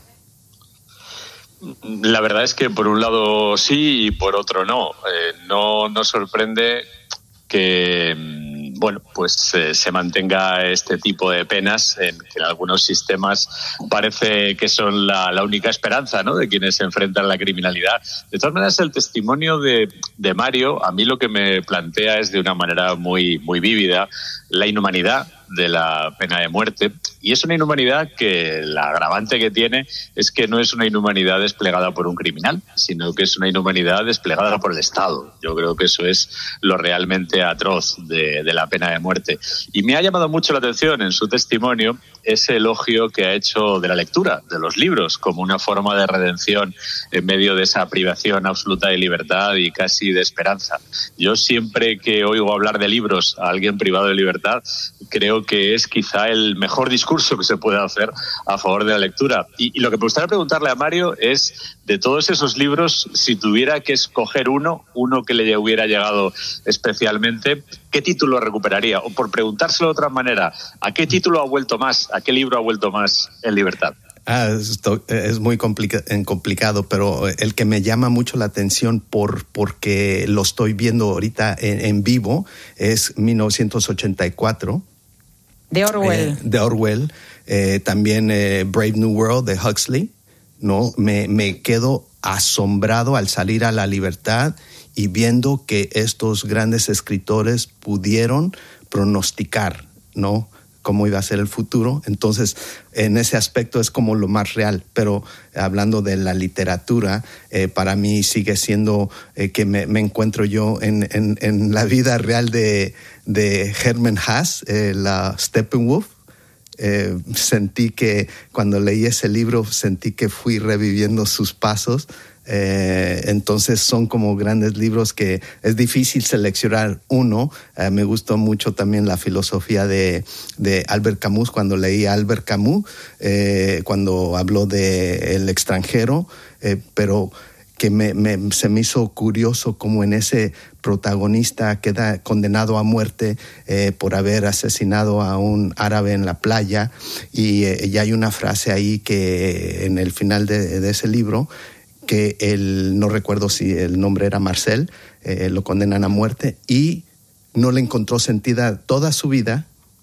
La verdad es que por un lado sí y por otro no. Eh, no nos sorprende que, bueno, pues eh, se mantenga este tipo de penas en, en algunos sistemas. Parece que son la, la única esperanza, ¿no?, de quienes se enfrentan a la criminalidad. De todas maneras, el testimonio de, de Mario a mí lo que me plantea es de una manera muy, muy vívida la inhumanidad de la pena de muerte, y es una inhumanidad que la agravante que tiene es que no es una inhumanidad desplegada por un criminal, sino que es una inhumanidad desplegada por el Estado. Yo creo que eso es lo realmente atroz de, de la pena de muerte. Y me ha llamado mucho la atención en su testimonio ese elogio que ha hecho de la lectura, de los libros, como una forma de redención en medio de esa privación absoluta de libertad y casi de esperanza. Yo siempre que oigo hablar de libros a alguien privado de libertad, creo que es quizá el mejor discurso que se puede hacer a favor de la lectura. Y, y lo que me gustaría preguntarle a Mario es, de todos esos libros, si tuviera que escoger uno, uno que le hubiera llegado especialmente, ¿qué título recuperaría? O por preguntárselo de otra manera, ¿a qué título ha vuelto más? ¿A qué libro ha vuelto más en libertad? Ah, esto es muy complica- complicado, pero el que me llama mucho la atención por porque lo estoy viendo ahorita en, en vivo es mil novecientos ochenta y cuatro. De Orwell. Eh, de Orwell. Eh, también eh, Brave New World de Huxley. ¿No? Me, me quedo asombrado al salir a la libertad y viendo que estos grandes escritores pudieron pronosticar, ¿no?, cómo iba a ser el futuro. Entonces, en ese aspecto es como lo más real. Pero hablando de la literatura, eh, para mí sigue siendo eh, que me, me encuentro yo en, en, en la vida real de, de Hermann Hesse, eh, la Steppenwolf. Eh, sentí que cuando leí ese libro, sentí que fui reviviendo sus pasos. Eh, entonces son como grandes libros que es difícil seleccionar uno. Eh, me gustó mucho también la filosofía de, de Albert Camus, cuando leí a Albert Camus, eh, cuando habló de El extranjero, eh, pero que me, me, se me hizo curioso como en ese protagonista queda condenado a muerte eh, por haber asesinado a un árabe en la playa, y, eh, y hay una frase ahí que en el final de, de ese libro, que él, no recuerdo si el nombre era Marcel, eh, lo condenan a muerte y no le encontró sentido toda su vida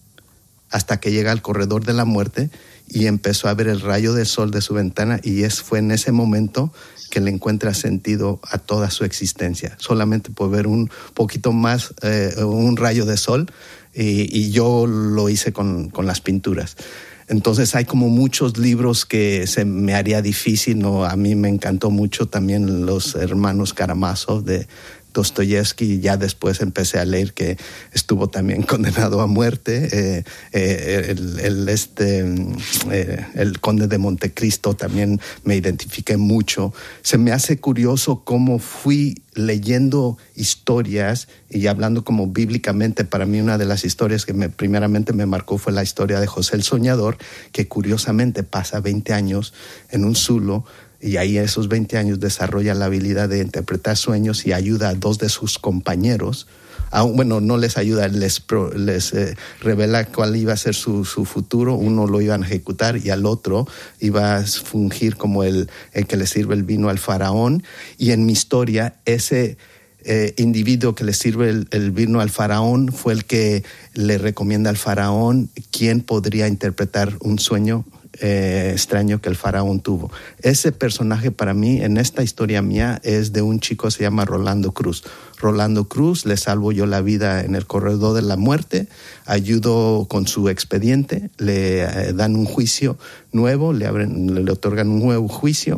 hasta que llega al corredor de la muerte y empezó a ver el rayo de sol de su ventana, y es, fue en ese momento que le encuentra sentido a toda su existencia, solamente por ver un poquito más, eh, un rayo de sol, y, y yo lo hice con, con las pinturas. Entonces hay como muchos libros que se me haría difícil, ¿no? A mí me encantó mucho también Los hermanos Karamazov de Dostoyevsky, y ya después empecé a leer que estuvo también condenado a muerte. Eh, eh, el, el, este, eh, el Conde de Montecristo también me identifiqué mucho. Se me hace curioso cómo fui leyendo historias y hablando como bíblicamente. Para mí una de las historias que me, primeramente me marcó fue la historia de José el Soñador, que curiosamente pasa veinte años en un zulo, y ahí esos veinte años desarrolla la habilidad de interpretar sueños y ayuda a dos de sus compañeros. Ah, bueno, no les ayuda, les, pro, les eh, revela cuál iba a ser su, su futuro. Uno lo iban a ejecutar y al otro iba a fungir como el, el que le sirve el vino al faraón. Y en mi historia, ese eh, individuo que le sirve el, el vino al faraón fue el que le recomienda al faraón quién podría interpretar un sueño Eh, extraño que el faraón tuvo. Ese personaje para mí en esta historia mía es de un chico que se llama Rolando Cruz. Rolando Cruz, le salvo yo la vida en el corredor de la muerte, ayudo con su expediente, le eh, dan un juicio nuevo, le, abren, le, le otorgan un nuevo juicio.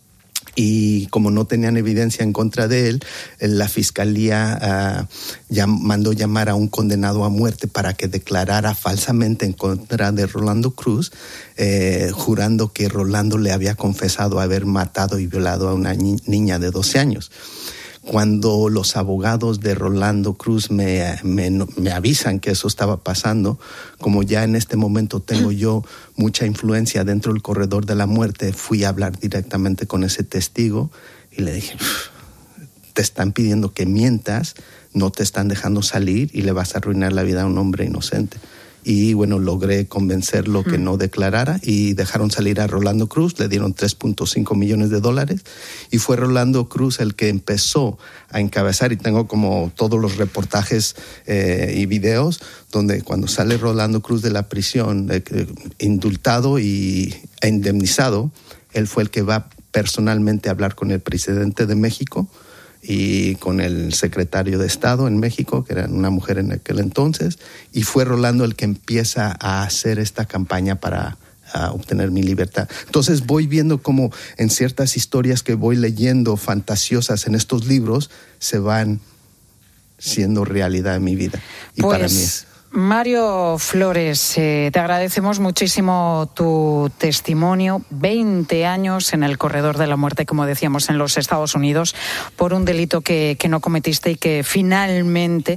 Y como no tenían evidencia en contra de él, la fiscalía uh, ya mandó llamar a un condenado a muerte para que declarara falsamente en contra de Rolando Cruz, eh, jurando que Rolando le había confesado haber matado y violado a una ni- niña de doce años. Cuando los abogados de Rolando Cruz me, me, me avisan que eso estaba pasando, como ya en este momento tengo yo mucha influencia dentro del corredor de la muerte, fui a hablar directamente con ese testigo y le dije, te están pidiendo que mientas, no te están dejando salir y le vas a arruinar la vida a un hombre inocente. Y bueno, logré convencerlo que no declarara y dejaron salir a Rolando Cruz, le dieron tres punto cinco millones de dólares y fue Rolando Cruz el que empezó a encabezar, y tengo como todos los reportajes eh, y videos donde cuando sale Rolando Cruz de la prisión eh, indultado y, e indemnizado, él fue el que va personalmente a hablar con el presidente de México y con el secretario de Estado en México, que era una mujer en aquel entonces, y fue Rolando el que empieza a hacer esta campaña para a obtener mi libertad. Entonces voy viendo cómo en ciertas historias que voy leyendo fantasiosas en estos libros se van siendo realidad en mi vida. Y pues... para mí Mario Flores, eh, te agradecemos muchísimo tu testimonio. veinte años en el corredor de la muerte, como decíamos, en los Estados Unidos, por un delito que, que no cometiste y que finalmente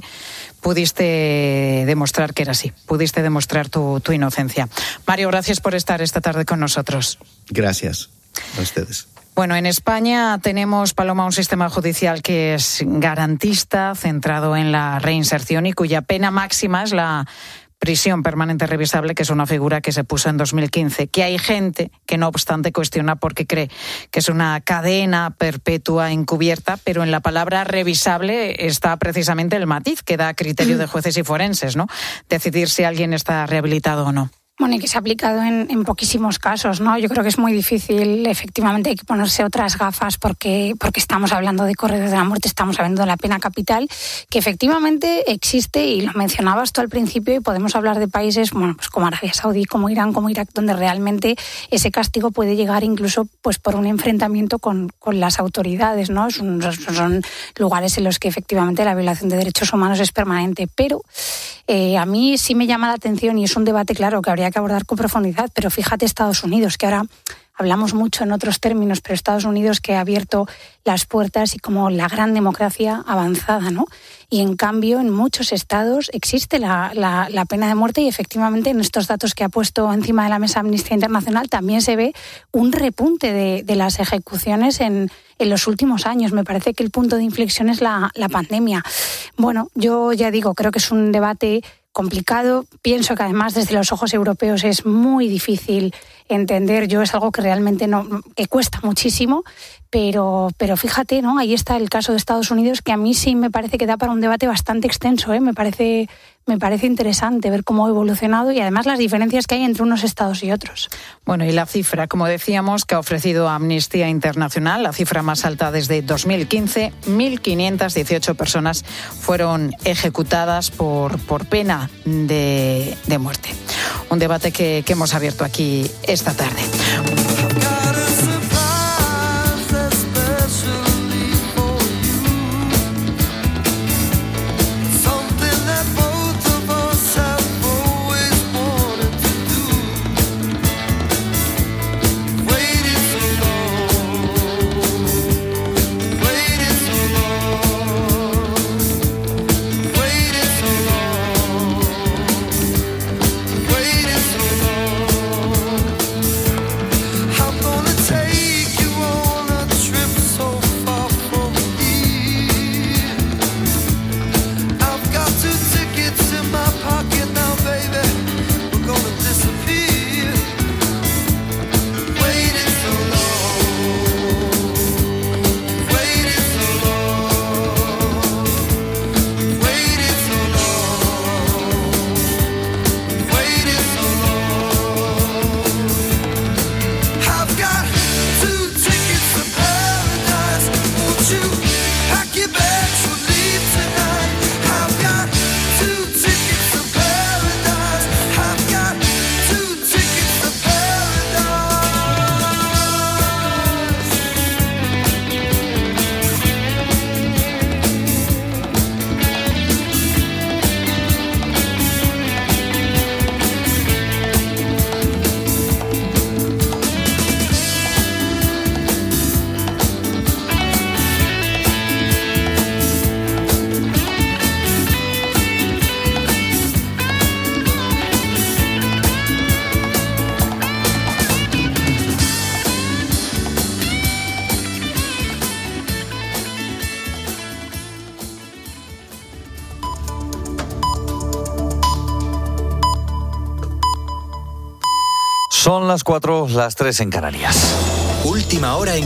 pudiste demostrar que era así. Pudiste demostrar tu, tu inocencia. Mario, gracias por estar esta tarde con nosotros. Gracias a ustedes. Bueno, en España tenemos, Paloma, un sistema judicial que es garantista, centrado en la reinserción y cuya pena máxima es la prisión permanente revisable, que es una figura que se puso en dos mil quince, que hay gente que no obstante cuestiona porque cree que es una cadena perpetua encubierta, pero en la palabra revisable está precisamente el matiz que da a criterio de jueces y forenses, ¿no? Decidir si alguien está rehabilitado o no. Bueno, y que se ha aplicado en, en poquísimos casos, ¿no? Yo creo que es muy difícil, efectivamente hay que ponerse otras gafas porque, porque estamos hablando de corredores de la muerte, estamos hablando de la pena capital, que efectivamente existe y lo mencionabas tú al principio y podemos hablar de países, bueno, pues como Arabia Saudí, como Irán, como Irak, donde realmente ese castigo puede llegar incluso pues por un enfrentamiento con, con las autoridades, ¿no? Son, son lugares en los que efectivamente la violación de derechos humanos es permanente, pero eh, a mí sí me llama la atención y es un debate, claro, que habría que abordar con profundidad, pero fíjate Estados Unidos, que ahora hablamos mucho en otros términos, pero Estados Unidos que ha abierto las puertas y como la gran democracia avanzada, ¿no? Y en cambio en muchos estados existe la, la, la pena de muerte y efectivamente en estos datos que ha puesto encima de la mesa Amnistía Internacional también se ve un repunte de, de las ejecuciones en, en los últimos años. Me parece que el punto de inflexión es la, la pandemia. Bueno, yo ya digo, creo que es un debate complicado. Pienso que además desde los ojos europeos es muy difícil entender. Yo es algo que realmente no, que cuesta muchísimo, pero, pero fíjate, ¿no? Ahí está el caso de Estados Unidos, que a mí sí me parece que da para un debate bastante extenso, ¿eh? Me parece, me parece interesante ver cómo ha evolucionado y además las diferencias que hay entre unos estados y otros. Bueno, y la cifra, como decíamos, que ha ofrecido Amnistía Internacional, la cifra más alta desde dos mil quince, mil quinientas dieciocho personas fueron ejecutadas por, por pena de, de muerte. Un debate que, que hemos abierto aquí esta tarde. I'm Son las cuatro, las tres en Canarias. Última hora en